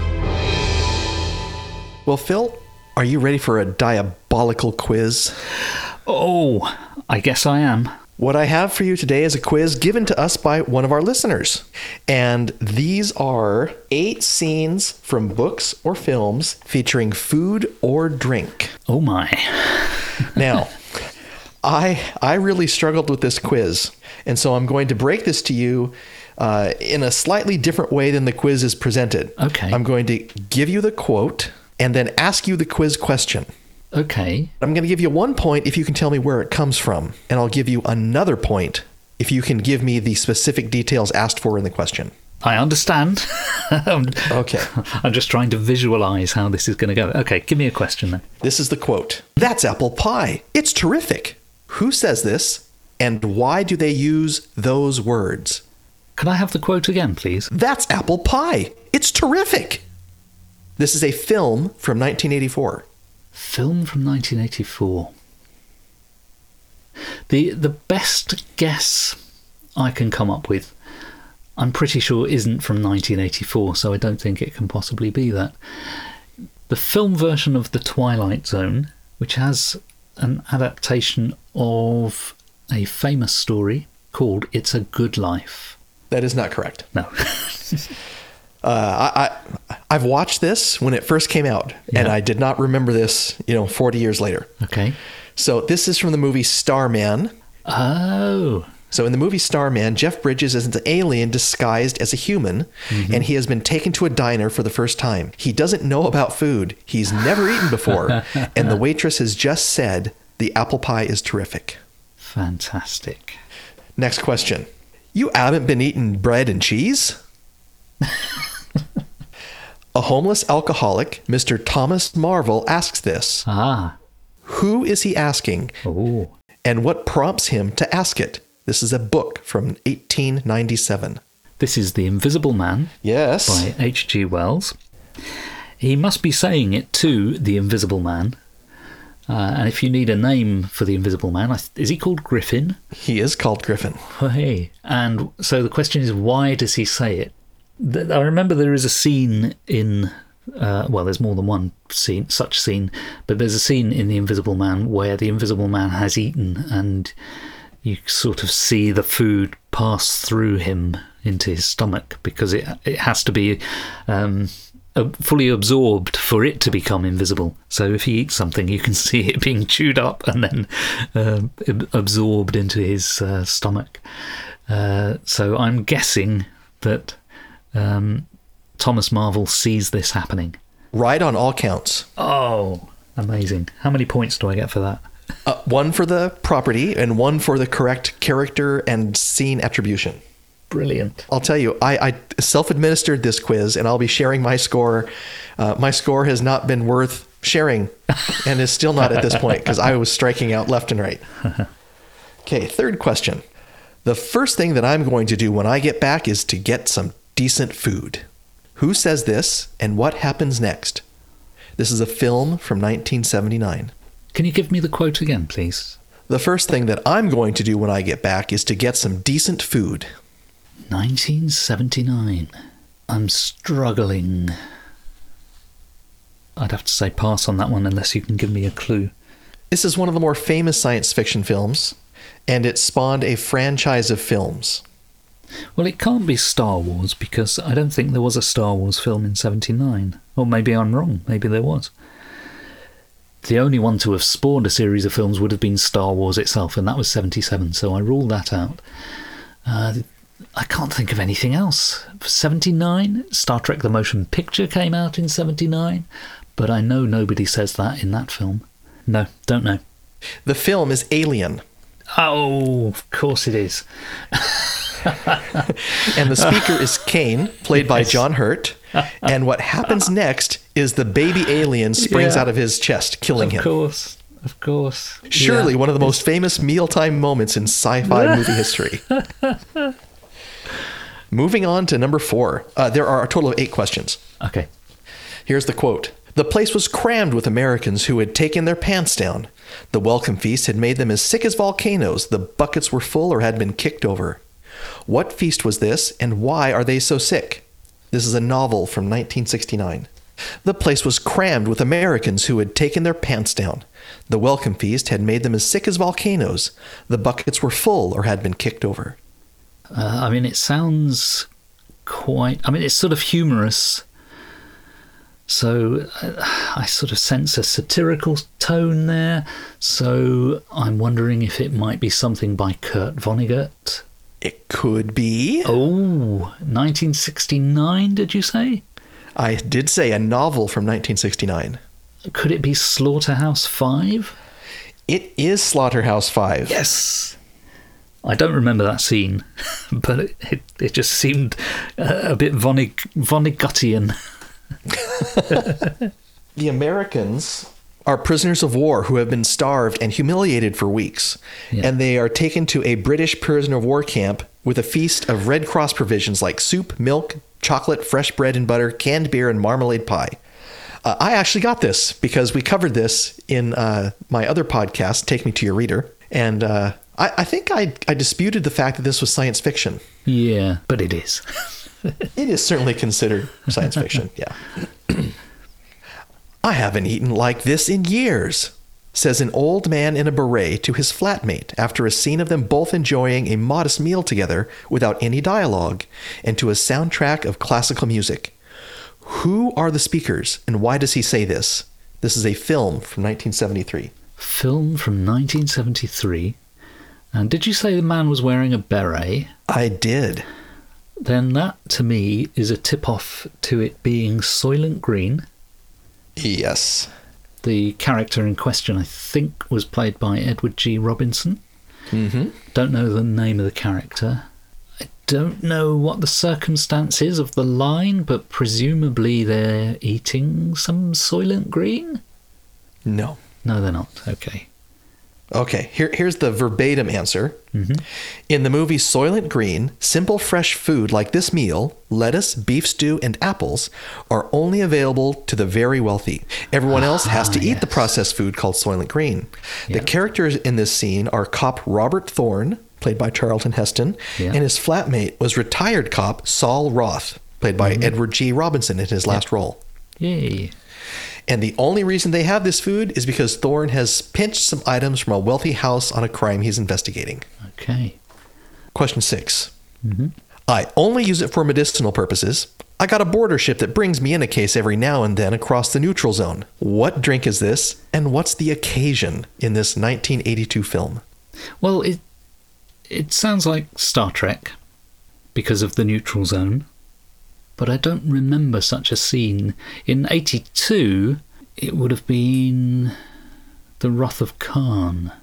Well, Phil, are you ready for a diabolical quiz? Oh, I guess I am. What I have for you today is a quiz given to us by one of our listeners. And these are eight scenes from books or films featuring food or drink. Oh my. Now, I I really struggled with this quiz. And so I'm going to break this to you uh, in a slightly different way than the quiz is presented. Okay. I'm going to give you the quote and then ask you the quiz question. Okay. I'm going to give you one point if you can tell me where it comes from, and I'll give you another point if you can give me the specific details asked for in the question. I understand. Okay. I'm just trying to visualize how this is going to go. Okay, give me a question then. This is the quote. "That's apple pie. It's terrific. Who says this, and why do they use those words?" Can I have the quote again, please? "That's apple pie. It's terrific." This is a film from nineteen eighty-four. Film from nineteen eighty-four. The the best guess I can come up with, I'm pretty sure isn't from nineteen eighty-four, so I don't think it can possibly be that. The film version of The Twilight Zone, which has an adaptation of a famous story called It's a Good Life. That is not correct. No. Uh, I, I, I've watched this when it first came out, Yeah. and I did not remember this, you know, forty years later. Okay. So this is from the movie Starman. Oh. So in the movie Starman, Jeff Bridges is an alien disguised as a human, mm-hmm. and he has been taken to a diner for the first time. He doesn't know about food. He's never eaten before, and the waitress has just said, the apple pie is terrific. Fantastic. Next question. You haven't been eating bread and cheese? A homeless alcoholic, Mister Thomas Marvel, asks this. Ah. Who is he asking? Oh. And what prompts him to ask it? This is a book from eighteen ninety-seven. This is The Invisible Man. Yes. By H G Wells. He must be saying it to the Invisible Man. Uh, and if you need a name for the Invisible Man, is he called Griffin? He is called Griffin. Oh, hey. And so the question is, why does he say it? I remember there is a scene in... Uh, well, there's more than one scene, such scene, but there's a scene in The Invisible Man where the Invisible Man has eaten and you sort of see the food pass through him into his stomach because it it has to be um, fully absorbed for it to become invisible. So if he eats something, you can see it being chewed up and then uh, absorbed into his uh, stomach. Uh, so I'm guessing that... Um, Thomas Marvel sees this happening. Right on all counts. Oh, amazing. How many points do I get for that? Uh, one for the property and one for the correct character and scene attribution. Brilliant. I'll tell you, I, I self-administered this quiz and I'll be sharing my score. Uh, my score has not been worth sharing and is still not at this point because I was striking out left and right. Okay, third question. The first thing that I'm going to do when I get back is to get some decent food. Who says this, and what happens next? This is a film from nineteen seventy-nine. Can you give me the quote again, please? The first thing that I'm going to do when I get back is to get some decent food. nineteen seventy-nine. I'm struggling. I'd have to say pass on that one unless you can give me a clue. This is one of the more famous science fiction films, and it spawned a franchise of films. Well, it can't be Star Wars because I don't think there was a Star Wars film in seventy-nine. Or maybe I'm wrong. Maybe there was. The only one to have spawned a series of films would have been Star Wars itself, and that was seventy-seven, so I ruled that out. Uh, I can't think of anything else. seventy-nine, Star Trek The Motion Picture came out in seventy-nine, but I know nobody says that in that film. No, don't know. The film is Alien. Oh, of course it is. And the speaker is Kane, played by Yes. John Hurt. And what happens next is the baby alien springs Yeah. out of his chest, killing Of him. course, of course. Surely Yeah. one of the most famous mealtime moments in sci-fi movie history. Moving on to number four. Uh, there are a total of eight questions. Okay. Here's the quote. The place was crammed with Americans who had taken their pants down. The welcome feast had made them as sick as volcanoes. The buckets were full or had been kicked over. What feast was this, and why are they so sick? This is a novel from nineteen sixty-nine. The place was crammed with Americans who had taken their pants down. The welcome feast had made them as sick as volcanoes. The buckets were full or had been kicked over. Uh, I mean, it sounds quite... I mean, it's sort of humorous. So uh, I sort of sense a satirical tone there. So I'm wondering if it might be something by Kurt Vonnegut. It could be. Oh, nineteen sixty-nine, did you say? I did say a novel from nineteen sixty-nine. Could it be Slaughterhouse Five? It is Slaughterhouse Five. Yes. I don't remember that scene, but it, it, it just seemed uh, a bit Vonnig, Vonnegutian. The Americans are prisoners of war who have been starved and humiliated for weeks. Yeah. And they are taken to a British prisoner of war camp with a feast of Red Cross provisions like soup, milk, chocolate, fresh bread and butter, canned beer, and marmalade pie. Uh, I actually got this because we covered this in uh, my other podcast, Take Me to Your Reader. And uh, I, I think I, I disputed the fact that this was science fiction. Yeah, but it is. It is certainly considered science fiction, yeah. I haven't eaten like this in years, says an old man in a beret to his flatmate after a scene of them both enjoying a modest meal together without any dialogue and to a soundtrack of classical music. Who are the speakers and why does he say this? This is a film from nineteen seventy-three. Film from nineteen seventy-three. And did you say the man was wearing a beret? I did. Then that, to me, is a tip-off to it being Soylent Green. Yes. The character in question, I think, was played by Edward G. Robinson. Mm-hmm. Don't know the name of the character. I don't know what the circumstance is of the line, but presumably they're eating some Soylent Green? No. No, they're not. Okay. Okay, here, here's the verbatim answer. Mm-hmm. In the movie Soylent Green, simple fresh food like this meal, lettuce, beef stew, and apples, are only available to the very wealthy. Everyone else has to Ah, eat yes. the processed food called Soylent Green. Yeah. The characters in this scene are cop Robert Thorne, played by Charlton Heston, Yeah. and his flatmate was retired cop Saul Roth, played by Mm-hmm. Edward G. Robinson in his last role. Yay. And the only reason they have this food is because Thorne has pinched some items from a wealthy house on a crime he's investigating. Okay. Question six. Mm-hmm. I only use it for medicinal purposes. I got a border ship that brings me in a case every now and then across the neutral zone. What drink is this, and what's the occasion in this nineteen eighty-two film? Well, it it sounds like Star Trek because of the neutral zone, but I don't remember such a scene. In eighty-two, it would have been the Wrath of Khan.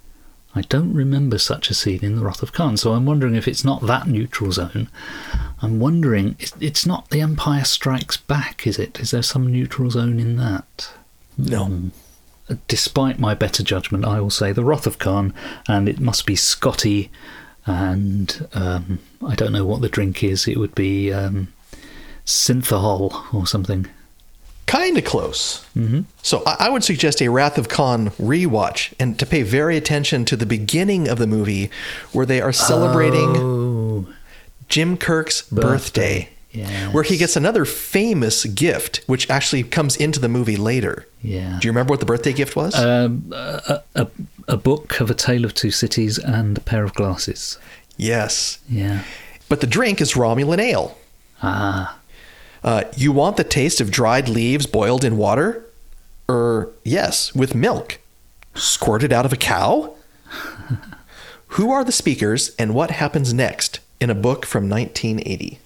I don't remember such a scene in the Wrath of Khan, so I'm wondering if it's not that neutral zone. I'm wondering, it's- it's not The Empire Strikes Back, is it? Is there some neutral zone in that? No. Despite my better judgment, I will say the Wrath of Khan, and it must be Scotty, and um, I don't know what the drink is. It would be um, Synthahol or something. Kind of close. Mm-hmm. So I I would suggest a Wrath of Khan rewatch and to pay very attention to the beginning of the movie where they are celebrating Oh, Jim Kirk's birthday, yes. where he gets another famous gift, which actually comes into the movie later. Yeah. Do you remember what the birthday gift was? Um, a, a, a book of A Tale of Two Cities and a pair of glasses. Yes. Yeah. But the drink is Romulan ale. Ah. Uh, you want the taste of dried leaves boiled in water? Er, yes, with milk. Squirted out of a cow? Who are the speakers and what happens next in a book from nineteen eighty?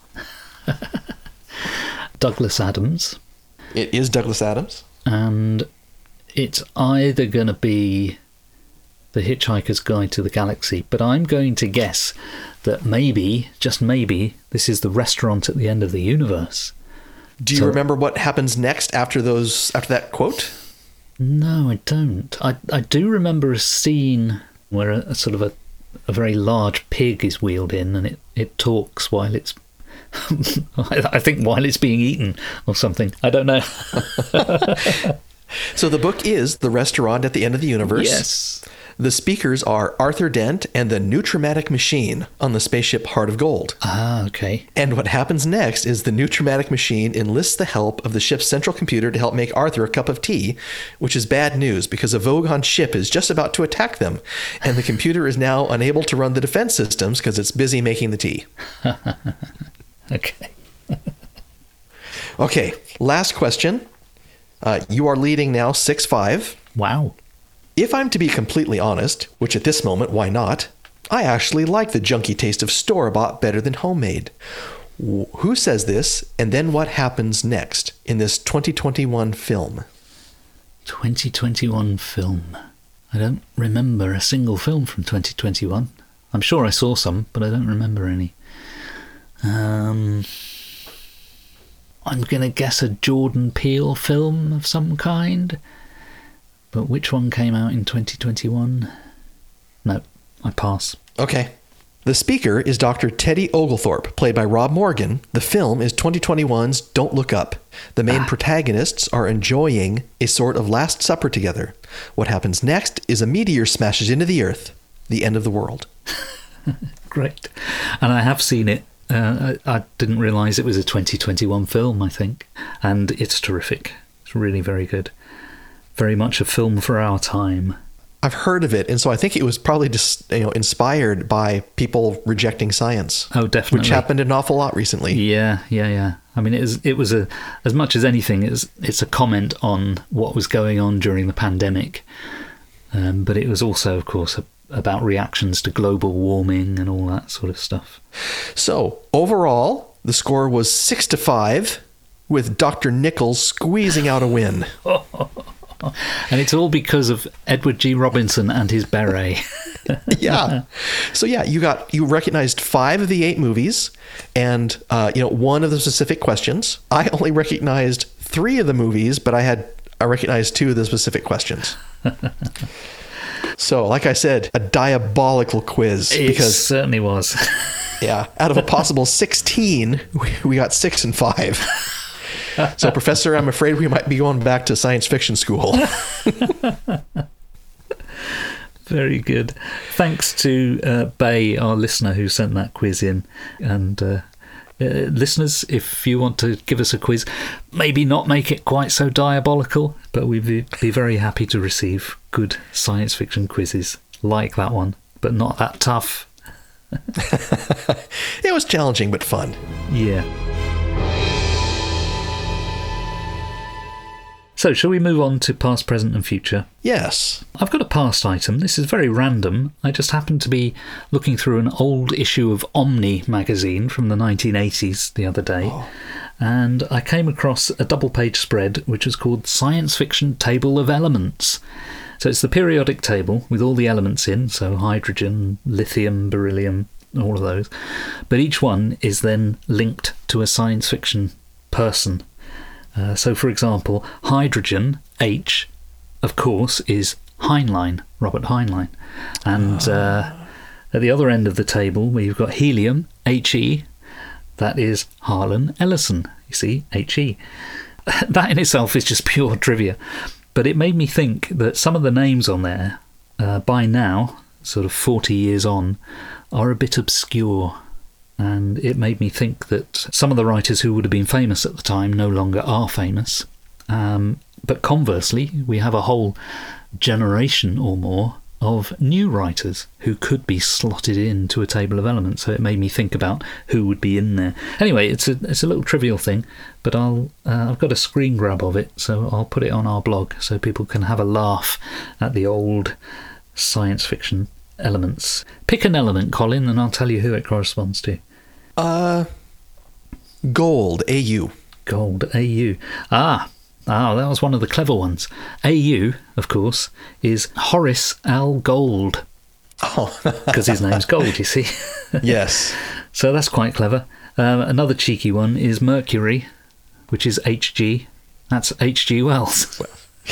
Douglas Adams. It is Douglas Adams. And it's either going to be The Hitchhiker's Guide to the Galaxy, but I'm going to guess that maybe, just maybe, this is the restaurant at the end of the universe. Do you So- remember what happens next after those after that quote? No, I don't. I, I do remember a scene where a, a sort of a, a very large pig is wheeled in and it, it talks while it's I I think while it's being eaten or something. I don't know. So the book is The Restaurant at the End of the Universe. Yes. The speakers are Arthur Dent and the Nutramatic Machine on the spaceship Heart of Gold. Ah, okay. And what happens next is the Nutramatic Machine enlists the help of the ship's central computer to help make Arthur a cup of tea, which is bad news because a Vogon ship is just about to attack them, and the computer is now unable to run the defense systems because it's busy making the tea. Okay. Okay, last question. Uh, you are leading now six five. Wow. If I'm to be completely honest, which at this moment, why not? I actually like the junky taste of store-bought better than homemade. W- Who says this, and then what happens next in this twenty twenty-one film? twenty twenty-one film. I don't remember a single film from twenty twenty-one. I'm sure I saw some, but I don't remember any. Um, I'm going to guess a Jordan Peele film of some kind. But which one came out in twenty twenty-one? No, I pass. Okay. The speaker is Doctor Teddy Oglethorpe, played by Rob Morgan. The film is twenty twenty-one's Don't Look Up. The main Ah. protagonists are enjoying a sort of Last Supper together. What happens next is a meteor smashes into the Earth. The end of the world. Great. And I have seen it. Uh, I, I didn't realise it was a twenty twenty-one film, I think. And it's terrific. It's really very good. Very much a film for our time. I've heard of it, and so I think it was probably just you know inspired by people rejecting science. Oh, definitely. Which happened an awful lot recently. Yeah, yeah, yeah. I mean, it was, it was a, as much as anything, it's, it's a comment on what was going on during the pandemic. Um, but it was also, of course, a, about reactions to global warming and all that sort of stuff. So overall, the score was six to five, with Doctor Nichols squeezing out a win. And it's all because of Edward G. Robinson and his beret. Yeah. So yeah, you got you recognized five of the eight movies, and uh, you know one of the specific questions. I only recognized three of the movies, but I had I recognized two of the specific questions. So, like I said, a diabolical quiz. It because certainly was. Yeah, out of a possible sixteen, we, we got six and five. So, Professor, I'm afraid we might be going back to science fiction school. Very good. Thanks to uh, Bay, our listener, who sent that quiz in. And uh, uh, listeners, if you want to give us a quiz, maybe not make it quite so diabolical, but we'd be, be very happy to receive good science fiction quizzes like that one, but not that tough. It was challenging, but fun. Yeah. So, shall we move on to past, present and future? Yes. I've got a past item. This is very random. I just happened to be looking through an old issue of Omni magazine from the nineteen eighties the other day, oh. and I came across a double-page spread which was called Science Fiction Table of Elements. So it's the periodic table with all the elements in, so hydrogen, lithium, beryllium, all of those. But each one is then linked to a science fiction person. Uh, so, for example, hydrogen, H, of course, is Heinlein, Robert Heinlein. And uh, at the other end of the table, where you've got helium, H E, that is Harlan Ellison, you see, H E. That in itself is just pure trivia. But it made me think that some of the names on there, uh, by now, sort of forty years on, are a bit obscure. And it made me think that some of the writers who would have been famous at the time no longer are famous. Um, but conversely, we have a whole generation or more of new writers who could be slotted into a table of elements. So it made me think about who would be in there. Anyway, it's a it's a little trivial thing, but I'll uh, I've got a screen grab of it, so I'll put it on our blog so people can have a laugh at the old science fiction elements. Pick an element, Colin, and I'll tell you who it corresponds to. Uh, gold, A U. Gold, A U. Ah, ah, that was one of the clever ones. A U, of course, is Horace Al Gold. Oh. Because his name's Gold, you see. Yes. So that's quite clever. Um, another cheeky one is Mercury, which is H G. That's H G Wells.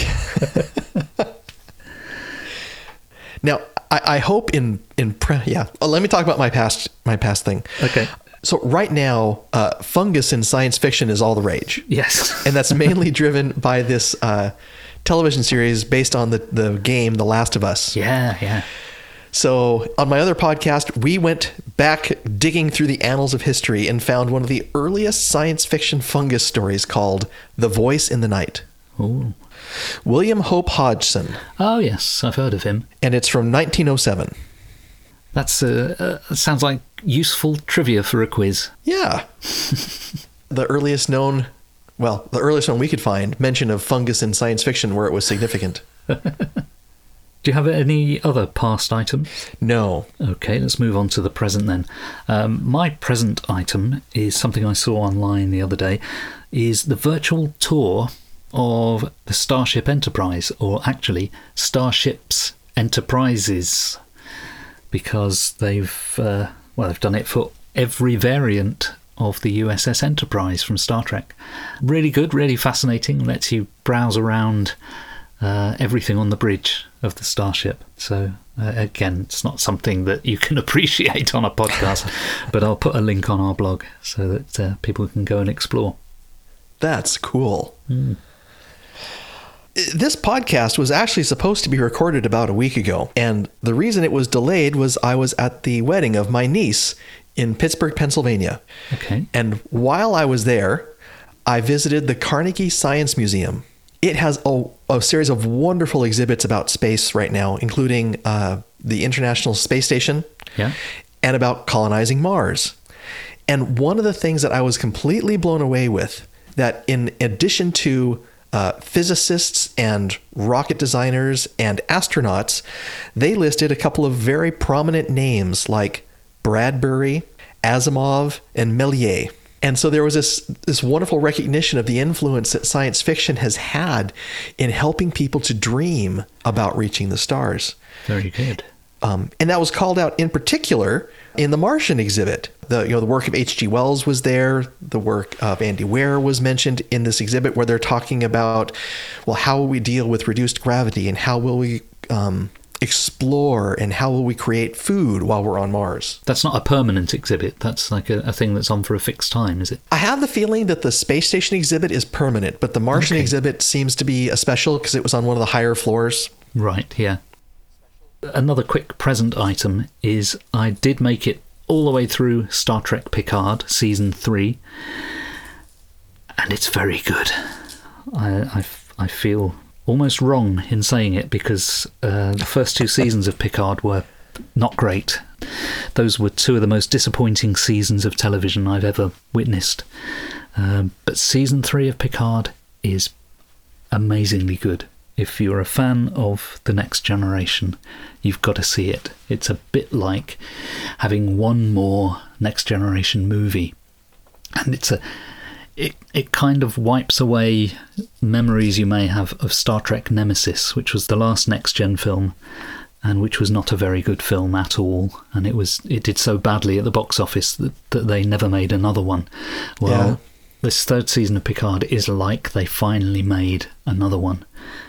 Now, I, I hope in in pre- yeah. Well, let me talk about my past my past thing. Okay. So right now, uh, fungus in science fiction is all the rage. Yes. And that's mainly driven by this uh, television series based on the, the game The Last of Us. Yeah, yeah. So on my other podcast, we went back digging through the annals of history and found one of the earliest science fiction fungus stories called The Voice in the Night. Oh. William Hope Hodgson. Oh, yes, I've heard of him. And it's from nineteen oh seven. That's uh, uh, sounds like useful trivia for a quiz. Yeah. The earliest known, well, the earliest one we could find mention of fungus in science fiction where it was significant. Do you have any other past items? No. Okay, let's move on to the present then. Um, my present item is something I saw online the other day, is the virtual tour of the Starship Enterprise, or actually Starships Enterprises, because they've uh, well they've done it for every variant of the U S S Enterprise from Star Trek. Really good, really fascinating. Lets you browse around uh, everything on the bridge of the Starship. So uh, again, it's not something that you can appreciate on a podcast, but I'll put a link on our blog so that uh, people can go and explore. That's cool. Mm. This podcast was actually supposed to be recorded about a week ago, and the reason it was delayed was I was at the wedding of my niece in Pittsburgh, Pennsylvania. Okay. And while I was there, I visited the Carnegie Science Museum. It has a, a series of wonderful exhibits about space right now, including uh, the International Space Station, yeah, and about colonizing Mars. And one of the things that I was completely blown away with, that in addition to uh, physicists and rocket designers and astronauts, they listed a couple of very prominent names like Bradbury, Asimov, and Méliès. And so there was this this wonderful recognition of the influence that science fiction has had in helping people to dream about reaching the stars. Very good. Um, and that was called out in particular in the Martian exhibit. The you know the work of H G Wells was there. The work of Andy Weir was mentioned in this exhibit, where they're talking about, well, how will we deal with reduced gravity, and how will we um, explore, and how will we create food while we're on Mars? That's not a permanent exhibit. That's like a, a thing that's on for a fixed time, is it? I have the feeling that the space station exhibit is permanent, but the Martian Okay. exhibit seems to be a special because it was on one of the higher floors. Right, yeah. Another quick present item is I did make it all the way through Star Trek Picard season three, and it's very good. I, I, I feel almost wrong in saying it because uh, the first two seasons of Picard were not great. Those were two of the most disappointing seasons of television I've ever witnessed. Um, but season three of Picard is amazingly good. If you're a fan of The Next Generation, you've got to see it. It's a bit like having one more Next Generation movie. And it's a it it kind of wipes away memories you may have of Star Trek Nemesis, which was the last Next Gen film, and which was not a very good film at all. And it was it did so badly at the box office that, that they never made another one. Well, Yeah. This third season of Picard is like they finally made another one.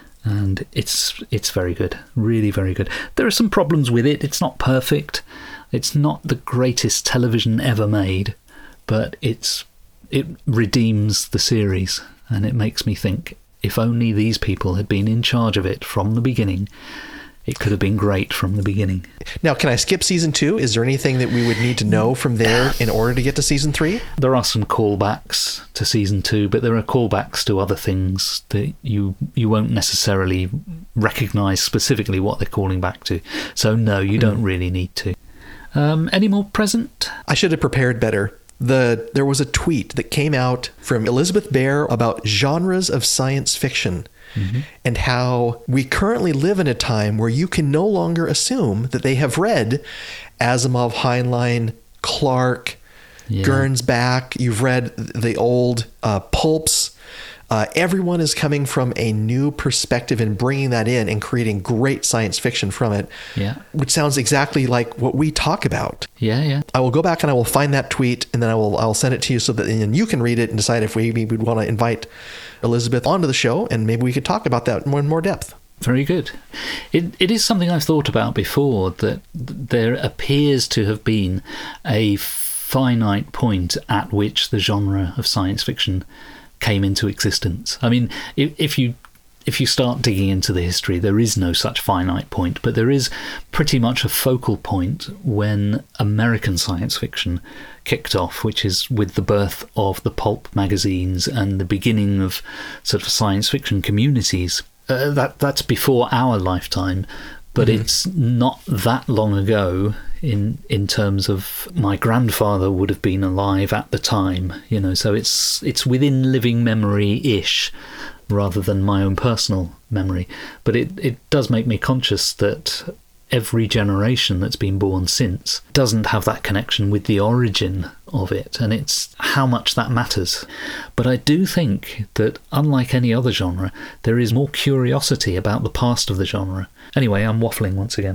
And it's it's very good, really very good. There are some problems with it. It's not perfect. It's not the greatest television ever made, but it's it redeems the series, and it makes me think, if only these people had been in charge of it from the beginning, it could have been great from the beginning. Now, can I skip season two? Is there anything that we would need to know from there in order to get to season three? There are some callbacks to season two, but there are callbacks to other things that you you won't necessarily recognise specifically what they're calling back to. So no, you don't really need to. Um, any more present? I should have prepared better. The there was a tweet that came out from Elizabeth Bear about genres of science fiction. Mm-hmm. And how we currently live in a time where you can no longer assume that they have read Asimov, Heinlein, Clarke, Yeah. Gernsback. You've read the old uh, pulps. Uh, everyone is coming from a new perspective and bringing that in and creating great science fiction from it, Yeah. which sounds exactly like what we talk about. Yeah, yeah. I will go back and I will find that tweet, and then I will I'll send it to you so that then you can read it and decide if we would want to invite Elizabeth onto the show, and maybe we could talk about that more in more depth. Very good. It it is something I've thought about before, that there appears to have been a finite point at which the genre of science fiction came into existence. I mean, if, if you if you start digging into the history, there is no such finite point, but there is pretty much a focal point when American science fiction kicked off, which is with the birth of the pulp magazines and the beginning of sort of science fiction communities. Uh, that that's before our lifetime, but mm-hmm. it's not that long ago in in terms of my grandfather would have been alive at the time, you know, so it's it's within living memory-ish rather than my own personal memory. But it, it does make me conscious that every generation that's been born since doesn't have that connection with the origin of it, and it's how much that matters. But I do think that, unlike any other genre, there is more curiosity about the past of the genre. Anyway, I'm waffling once again.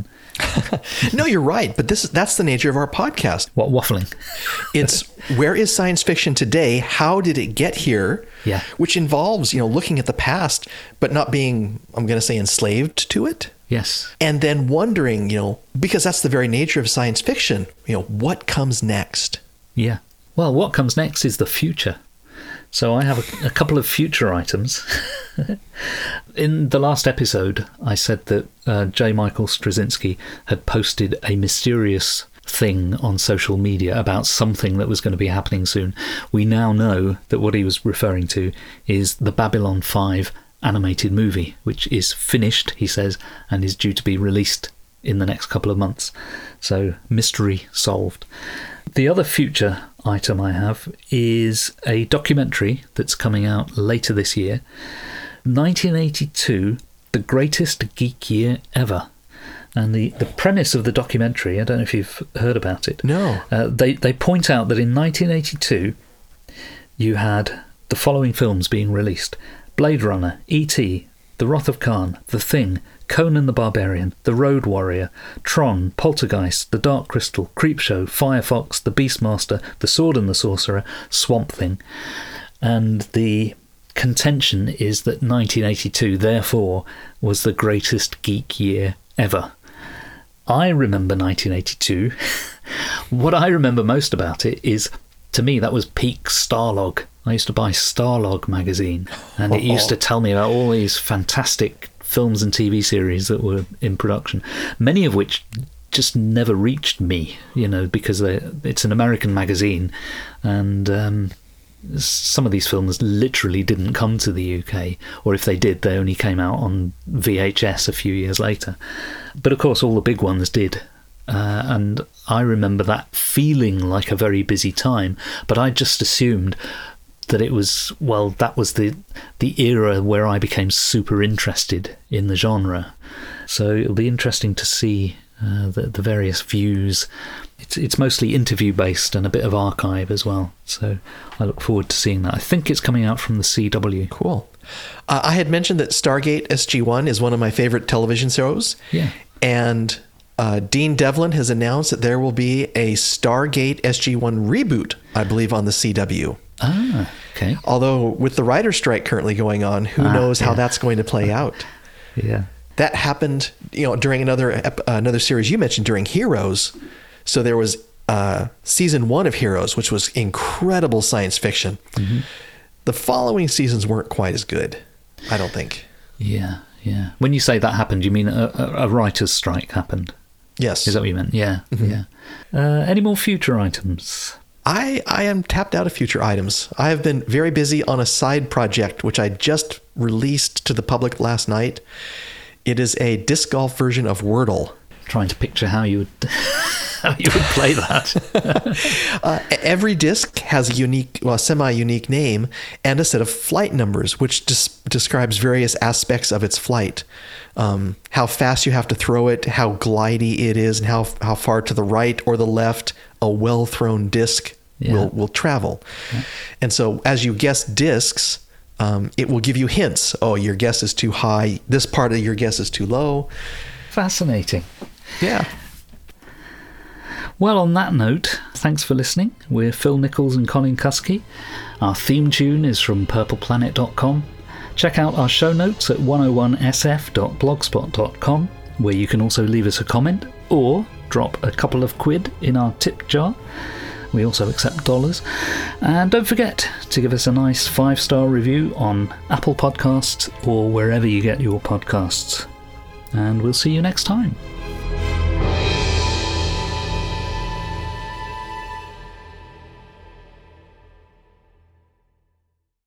No, you're right, but this that's the nature of our podcast. What waffling? It's where is science fiction today? How did it get here? Yeah. Which involves, you know, looking at the past, but not being, I'm going to say, enslaved to it. Yes. And then wondering, you know, because that's the very nature of science fiction, you know, what comes next? Yeah. Well, what comes next is the future. So I have a, a couple of future items. In the last episode, I said that uh, J. Michael Straczynski had posted a mysterious thing on social media about something that was going to be happening soon. We now know that what he was referring to is the Babylon five animated movie, which is finished, he says, and is due to be released in the next couple of months. So, mystery solved. The other future item I have is a documentary that's coming out later this year, nineteen eighty-two, the greatest geek year ever. And the, the premise of the documentary, I don't know if you've heard about it. No. Uh, they, they point out that in nineteen eighty-two, you had the following films being released: Blade Runner, E T, The Wrath of Khan, The Thing, Conan the Barbarian, The Road Warrior, Tron, Poltergeist, The Dark Crystal, Creepshow, Firefox, The Beastmaster, The Sword and the Sorcerer, Swamp Thing. And the contention is that nineteen eighty-two, therefore, was the greatest geek year ever. I remember nineteen eighty-two. What I remember most about it is, to me, that was peak Starlog. I used to buy Starlog magazine, and it used to tell me about all these fantastic films and T V series that were in production, many of which just never reached me, you know, because they, it's an American magazine, and um, some of these films literally didn't come to the U K, or if they did, they only came out on V H S a few years later. But of course, all the big ones did. Uh, and I remember that feeling like a very busy time, but I just assumed that it was, well, that was the the era where I became super interested in the genre. So it'll be interesting to see uh, the, the various views. It's it's mostly interview based and a bit of archive as well. So I look forward to seeing that. I think it's coming out from the C W. Cool. Uh, I had mentioned that Stargate S G one is one of my favorite television shows. Yeah. And uh, Dean Devlin has announced that there will be a Stargate S G one reboot, I believe, on the C W. Ah, okay. Although with the writer's strike currently going on, who ah, knows yeah. how that's going to play out? Yeah. That happened, you know, during another ep- uh, another series you mentioned, during Heroes. So there was uh, season one of Heroes, which was incredible science fiction. Mm-hmm. The following seasons weren't quite as good, I don't think. Yeah, yeah. When you say that happened, you mean a, a, a writer's strike happened? Yes. Is that what you meant? Yeah, mm-hmm. yeah. Uh, any more future items? I, I am tapped out of future items. I have been very busy on a side project, which I just released to the public last night. It is a disc golf version of Wordle. Trying to picture how you would, how you would play that. uh, every disc has a unique, well, semi-unique name and a set of flight numbers, which des- describes various aspects of its flight. Um, how fast you have to throw it, how glidey it is, and how how far to the right or the left a well-thrown disc yeah. will, will travel. Yeah. And so as you guess discs, um, it will give you hints. Oh, your guess is too high. This part of your guess is too low. Fascinating. Yeah. Well, on that note, thanks for listening. We're Phil Nichols and Colin Cuskey. Our theme tune is from purple planet dot com. Check out our show notes at one oh one s f dot blogspot dot com, where you can also leave us a comment or drop a couple of quid in our tip jar. We also accept dollars. And don't forget to give us a nice five-star review on Apple Podcasts or wherever you get your podcasts. And we'll see you next time.